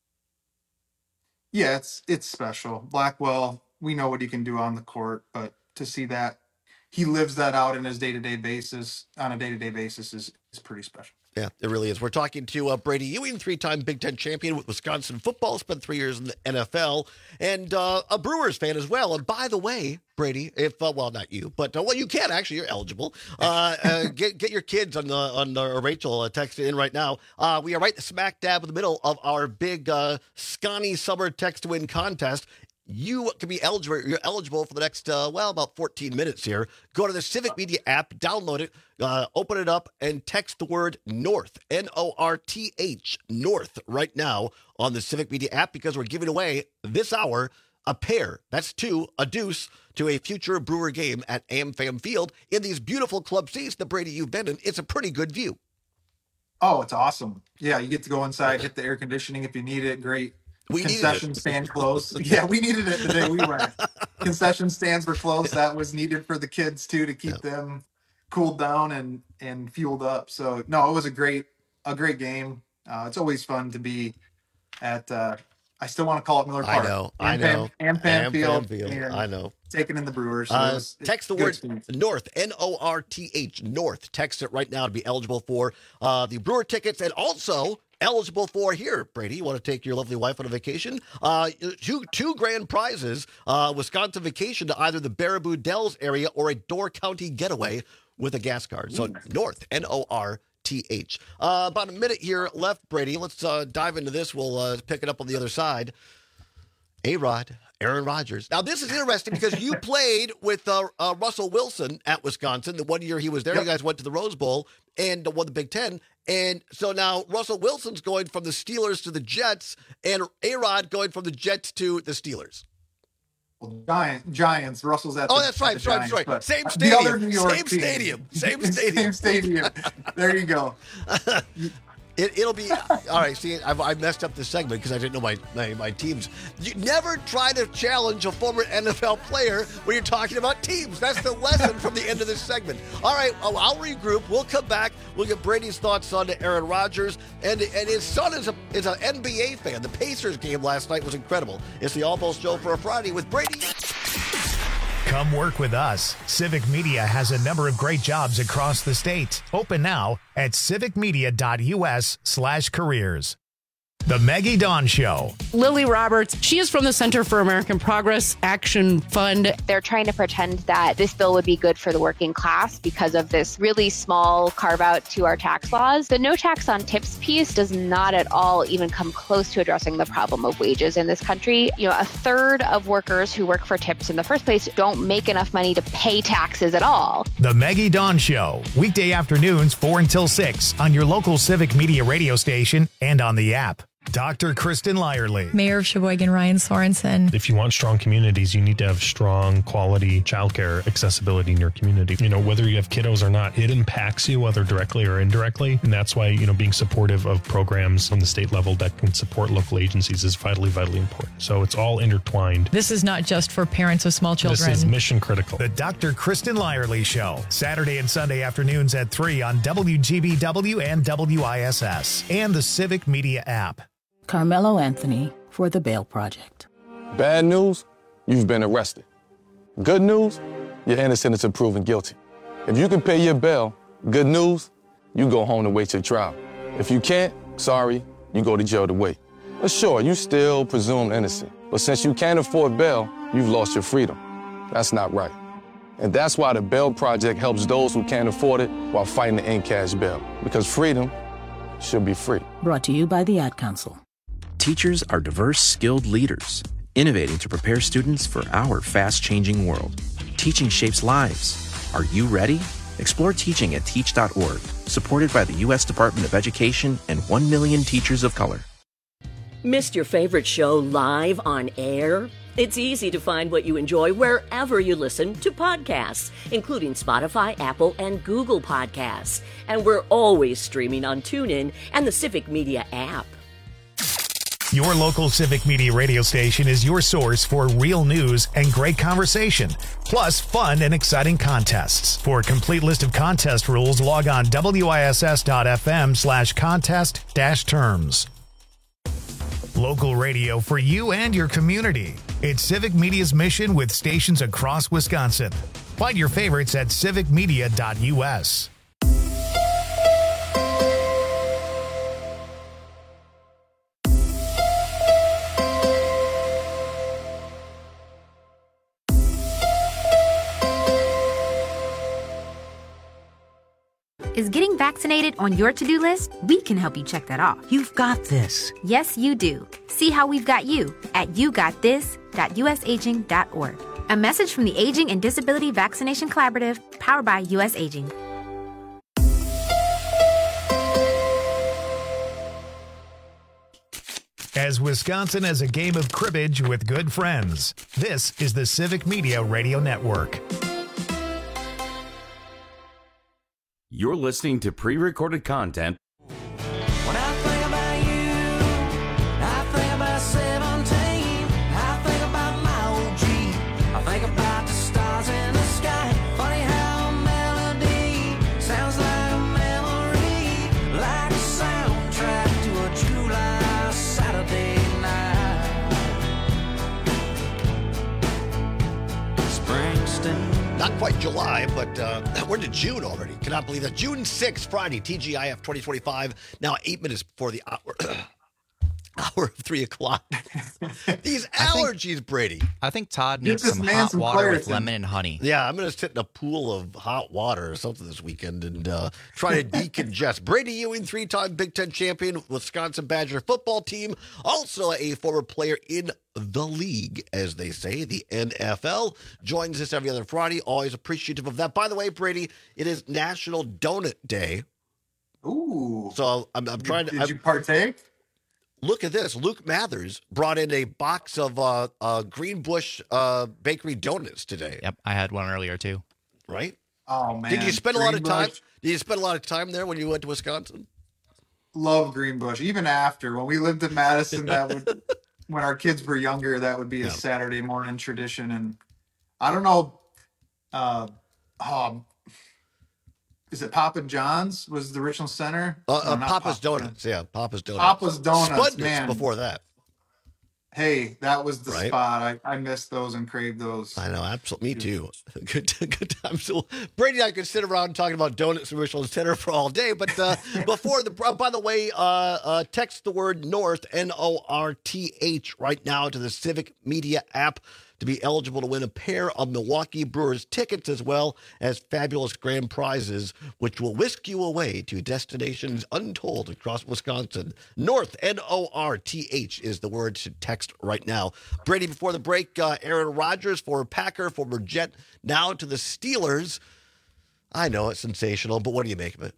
Yeah, it's it's special. Blackwell, we know what he can do on the court, but to see that he lives that out in his day-to-day basis, on a day-to-day basis, is is pretty special. Yeah, it really is. We're talking to uh, Brady Ewing, three-time Big Ten champion with Wisconsin football, spent three years in the N F L, and uh, a Brewers fan as well. And by the way, Brady, if uh, well, not you, but uh, well, you can actually. You're eligible. Uh, uh, get get your kids on the on the, Rachel uh, text in right now. Uh, we are right smack dab in the middle of our big uh, Scotty Summer Text to Win contest. You can be eligible. You're eligible for the next, uh, well, about fourteen minutes here. Go to the Civic Media app, download it, uh, open it up, and text the word NORTH, N O R T H, NORTH, right now on the Civic Media app, because we're giving away this hour a pair, that's two, a deuce, to a future Brewer game at AmFam Field in these beautiful club seats that, Brady, you've been in. It's a pretty good view. Oh, it's awesome. Yeah, you get to go inside, hit the air conditioning if you need it. Great. We concession stand closed. Yeah, we needed it the day we went. Concession stands were closed. That was needed for the kids too, to keep yeah. them cooled down and and fueled up. So no, it was a great a great game. Uh, it's always fun to be at. Uh, I still want to call it Miller Park. I know. Am I know. AmFam Field. Field. I know. Taking in the Brewers. So uh, it was, text the word experience. NORTH, N O R T H, NORTH. Text it right now to be eligible for uh, the Brewer tickets, and also eligible for, here, Brady, you want to take your lovely wife on a vacation? Uh, two two grand prizes, uh, Wisconsin vacation to either the Baraboo Dells area or a Door County getaway with a gas card. So mm. NORTH, N O R T H. Uh, about a minute here left, Brady. Let's uh, dive into this. We'll uh, pick it up on the other side. A-Rod, Aaron Rodgers. Now, this is interesting because you played with uh, uh, Russell Wilson at Wisconsin. The one year he was there, yep. You guys went to the Rose Bowl and won the Big Ten. And so now Russell Wilson's going from the Steelers to the Jets, and A-Rod going from the Jets to the Steelers. Well, Giant, Giants. Russell's at. Oh, the, that's right. That's Giants, right. But Same stadium. The other New York Same team. stadium. Same stadium. Same stadium. There you go. It, it'll be all right. See, I've, I messed up this segment because I didn't know my, my my teams. You never try to challenge a former N F L player when you're talking about teams. That's the lesson from the end of this segment. All right, I'll, I'll regroup. We'll come back. We'll get Brady's thoughts on Aaron Rodgers, and and his son is a is an N B A fan. The Pacers game last night was incredible. It's the Almost Show for a Friday with Brady. Come work with us. Civic Media has a number of great jobs across the state. Open now at civicmedia.us slash careers. The Maggie Dawn Show. Lily Roberts, she is from the Center for American Progress Action Fund. They're trying to pretend that this bill would be good for the working class because of this really small carve out to our tax laws. The no tax on tips piece does not at all even come close to addressing the problem of wages in this country. You know, a third of workers who work for tips in the first place don't make enough money to pay taxes at all. The Maggie Dawn Show, weekday afternoons four until six on your local Civic Media radio station and on the app. Doctor Kristen Lyerly. Mayor of Sheboygan, Ryan Sorensen. If you want strong communities, you need to have strong quality childcare accessibility in your community. You know, whether you have kiddos or not, it impacts you, whether directly or indirectly. And that's why, you know, being supportive of programs on the state level that can support local agencies is vitally, vitally important. So it's all intertwined. This is not just for parents of small children. This is mission critical. The Doctor Kristen Lyerly Show, Saturday and Sunday afternoons at three on W G B W and W I S S and the Civic Media app. Carmelo Anthony for the Bail Project. Bad news, you've been arrested. Good news, you're innocent until proven guilty. If you can pay your bail, good news, you go home to wait your trial. If you can't, sorry, you go to jail to wait. But sure, you still presumed innocent. But since you can't afford bail, you've lost your freedom. That's not right. And that's why the Bail Project helps those who can't afford it while fighting to end cash bail. Because freedom should be free. Brought to you by the Ad Council. Teachers are diverse, skilled leaders, innovating to prepare students for our fast-changing world. Teaching shapes lives. Are you ready? Explore teaching at teach dot org, supported by the U S Department of Education and one million teachers of color. Missed your favorite show live on air? It's easy to find what you enjoy wherever you listen to podcasts, including Spotify, Apple, and Google Podcasts. And we're always streaming on TuneIn and the Civic Media app. Your local Civic Media radio station is your source for real news and great conversation, plus fun and exciting contests. For a complete list of contest rules, log on W I S S dot F M slash contest dash terms. Local radio for you and your community. It's Civic Media's mission with stations across Wisconsin. Find your favorites at civic media dot U S. Is getting vaccinated on your to-do list? We can help you check that off. You've got this. Yes, you do. See how we've got you at you got this dot U S aging dot org. A message from the Aging and Disability Vaccination Collaborative, powered by U S Aging. As Wisconsin has a game of cribbage with good friends, this is the Civic Media Radio Network. You're listening to pre-recorded content. When I think about you, I think about seventeen. I think about my old G. I think about the stars in the sky. Funny how a melody sounds like a memory, like a soundtrack to a July Saturday night. Springsteen. Not quite July, but uh, we're into June already. Cannot believe that. June sixth, Friday, T G I F twenty twenty-five. Now eight minutes before the hour, hour of three o'clock. These allergies, think, Brady. I think Todd needs some hot some water with lemon and honey. Yeah, I'm going to sit in a pool of hot water or something this weekend and uh, try to decongest. Brady Ewing, three-time Big Ten champion, Wisconsin Badger football team, also a former player in the league, as they say, the N F L, joins us every other Friday. Always appreciative of that. By the way, Brady, it is National Donut Day. Ooh. So I'm, I'm trying to... Did I'm, you partake? Look at this. Luke Mathers brought in a box of uh, uh, Greenbush uh, Bakery donuts today. Yep, I had one earlier, too. Right? Oh, man. Did you spend Greenbush. a lot of time? Did you spend a lot of time there when you went to Wisconsin? Love Greenbush. Even after, when we lived in Madison, that would... When our kids were younger, that would be a yeah. Saturday morning tradition. And I don't know, uh, um, is it Papa John's was the original center? Uh, uh, no, Papa's Papa. Donuts, yeah, Papa's Donuts. Papa's Donuts, Spudniks man. before that. hey, that was the Right. spot. I, I missed those and craved those. I know, absolutely. Me too. Good, good time. So Brady and I could sit around talking about donuts and Michelin Center for all day. But uh, before the, by the way, uh, uh, text the word North, N O R T H, right now to the Civic Media app to be eligible to win a pair of Milwaukee Brewers tickets as well as fabulous grand prizes, which will whisk you away to destinations untold across Wisconsin. North, N O R T H is the word to text right now. Brady, before the break, uh, Aaron Rodgers, former Packer, former Jet, now to the Steelers. I know it's sensational, but what do you make of it?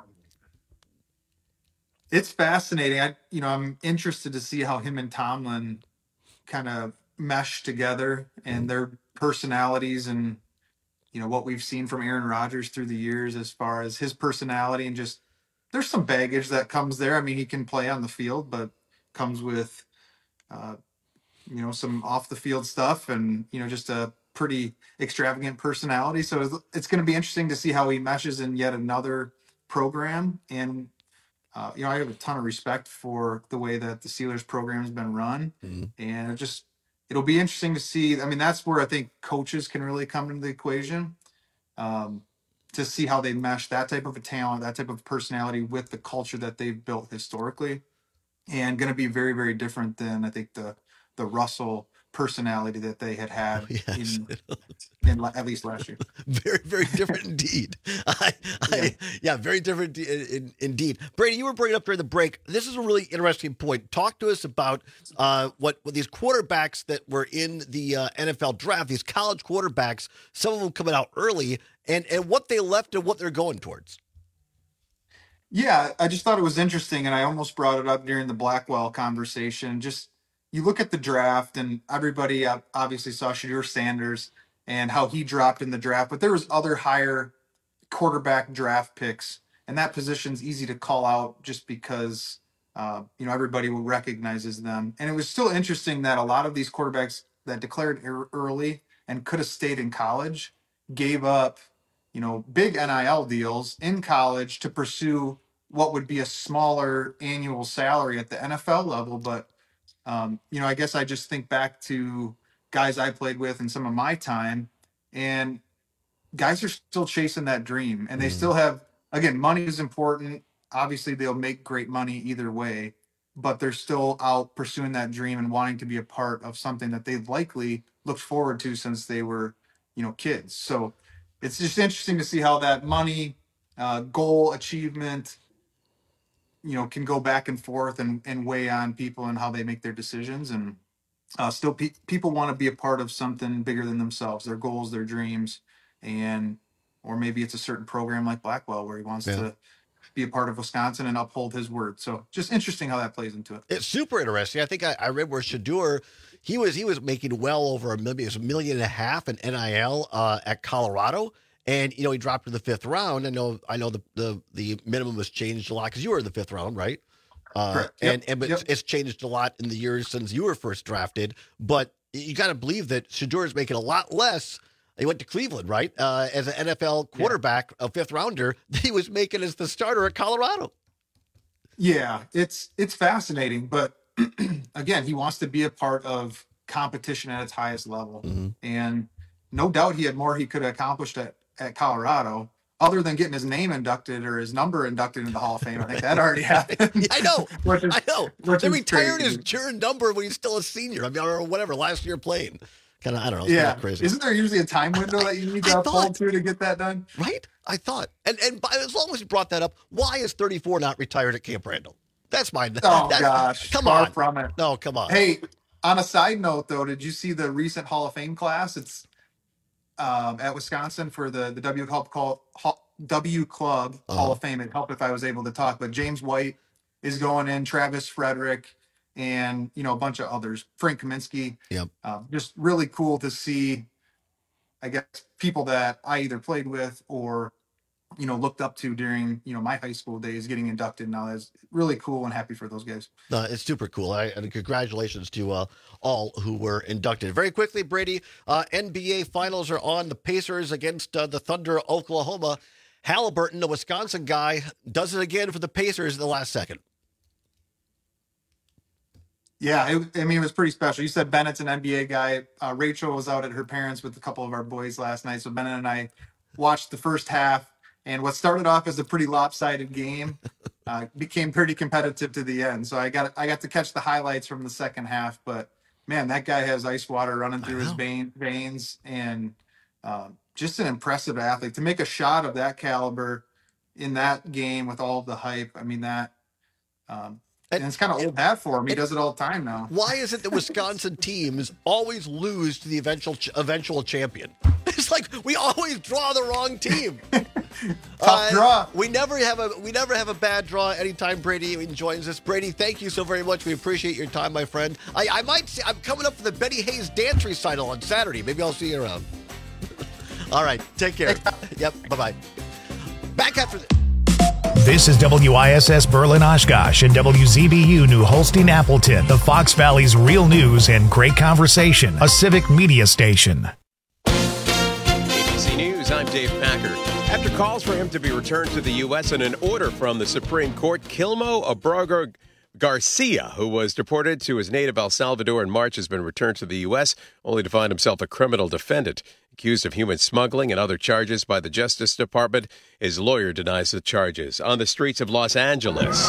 It's fascinating. I, you know, I'm interested to see how him and Tomlin kind of mesh together and their personalities and, you know, what we've seen from Aaron Rodgers through the years as far as his personality and just there's some baggage that comes there. I mean, he can play on the field, but comes with, uh, you know, some off the field stuff and, you know, just a pretty extravagant personality. So it's, it's going to be interesting to see how he meshes in yet another program. And, uh, you know, I have a ton of respect for the way that the Steelers program has been run. Mm-hmm. And it just, it'll be interesting to see. I mean, that's where I think coaches can really come into the equation, um, to see how they mesh that type of a talent, that type of personality with the culture that they've built historically, and going to be very, very different than I think the the Russell personality that they had had Oh, yes. in, in la- at least last year. Very, very different indeed. I, I, yeah. yeah, very different in, in, indeed. Brady, you were bringing up during the break. This is a really interesting point. Talk to us about uh, what, what these quarterbacks that were in the uh, N F L draft, these college quarterbacks, some of them coming out early, and, and what they left and what they're going towards. Yeah, I just thought it was interesting, and I almost brought it up during the Blackwell conversation. Just you look at the draft, and everybody obviously saw Shedeur Sanders and how he dropped in the draft, but there was other higher quarterback draft picks, and that position's easy to call out just because uh, you know everybody recognizes them. And it was still interesting that a lot of these quarterbacks that declared early and could have stayed in college gave up, you know, big N I L deals in college to pursue what would be a smaller annual salary at the N F L level. But, um, you know, I guess I just think back to guys I played with in some of my time, and guys are still chasing that dream, and they still have, again, money is important. Obviously they'll make great money either way, but they're still out pursuing that dream and wanting to be a part of something that they've likely looked forward to since they were, you know, kids. So it's just interesting to see how that money, uh, goal achievement, you know, can go back and forth and, and weigh on people and how they make their decisions. And uh, still pe- people want to be a part of something bigger than themselves, their goals, their dreams. And, or maybe it's a certain program like Blackwell where he wants Yeah. to be a part of Wisconsin and uphold his word. So just interesting how that plays into it. It's super interesting. I think I, I read where Shedeur, he was he was making well over a million, it was a million and a half in N I L uh, at Colorado, and you know he dropped to the fifth round. I know I know the the, the minimum was changed a lot because you were in the fifth round, right? Uh, Correct. and Yep. and but Yep. it's changed a lot in the years since you were first drafted. But you got to believe that Shedeur is making a lot less. He went to Cleveland, right? Uh, as an N F L quarterback, a fifth rounder, that he was making as the starter at Colorado. Yeah, it's it's fascinating, but again, he wants to be a part of competition at its highest level, Mm-hmm. and no doubt he had more he could have accomplished at, at Colorado, other than getting his name inducted or his number inducted into the Hall of Fame. I think that already happened. I know, Which is- I know. which They is retired crazy. his Jern number when he's still a senior. I mean, or whatever, last year playing. Kind of, I don't know. It's Yeah, kinda crazy. Isn't there usually a time window that you need I to thought- uphold to to get that done? Right? I thought. And and by, as long as you brought that up, why is thirty-four not retired at Camp Randall? That's my. Oh that's, gosh, come far on. from it. No, come on. Hey, on a side note though, did you see the recent Hall of Fame class? It's um, at Wisconsin for the the W Club call Hall, W Club Uh-huh. Hall of Fame. It'd help if I was able to talk, but James White is going in, Travis Frederick, and you know a bunch of others. Frank Kaminsky. Yep. Uh, just really cool to see. I guess people that I either played with or you know looked up to during you know my high school days getting inducted. Now that's really cool and happy for those guys. Uh, it's super cool. I, and congratulations to uh, all who were inducted. Very quickly, Brady, uh, N B A Finals are on. The Pacers against uh, the Thunder, Oklahoma. Halliburton, the Wisconsin guy, does it again for the Pacers in the last second. Yeah, it, I mean, it was pretty special. You said Bennett's an N B A guy. Uh, Rachel was out at her parents' with a couple of our boys last night. So Bennett and I watched the first half, and what started off as a pretty lopsided game uh, became pretty competitive to the end. So I got I got to catch the highlights from the second half. But man, that guy has ice water running through his vein, veins, and uh, just an impressive athlete. To make a shot of that caliber in that game with all of the hype, I mean that. Um, And, and it's kind of old hat for him. He does it all the time now. Why is it that Wisconsin teams always lose to the eventual eventual champion? It's like we always draw the wrong team. Tough uh, draw. We never have a we never have a bad draw anytime Brady joins us. Brady, thank you so very much. We appreciate your time, my friend. I, I might see, I'm coming up for the Betty Hayes dance recital on Saturday. Maybe I'll see you around. All right, take care. Yep, bye bye. Back after this. This is W I S S Berlin Oshkosh and W Z B U New Holstein Appleton, the Fox Valley's real news and great conversation, a civic media station. A B C News, I'm Dave Packer. After calls for him to be returned to the U S and an order from the Supreme Court, Kilmo Abrago Garcia, who was deported to his native El Salvador in March, has been returned to the U S, only to find himself a criminal defendant. Accused of human smuggling and other charges by the Justice Department, his lawyer denies the charges. On the streets of Los Angeles,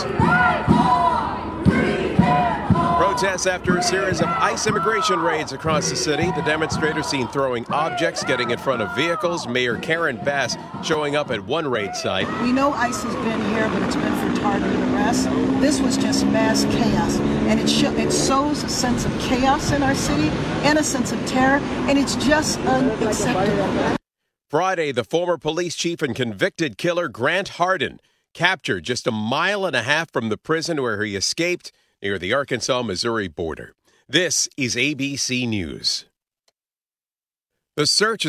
protests after a series of ICE immigration raids across the city. The demonstrators seen throwing objects, getting in front of vehicles. Mayor Karen Bass showing up at one raid site. We know ICE has been here, but it's been for targeted arrests. This was just mass chaos, and it, sh- it sows a sense of chaos in our city and a sense of terror, and it's just unacceptable. Friday, the former police chief and convicted killer Grant Hardin captured just a mile and a half from the prison where he escaped near the Arkansas-Missouri border. This is A B C News. The search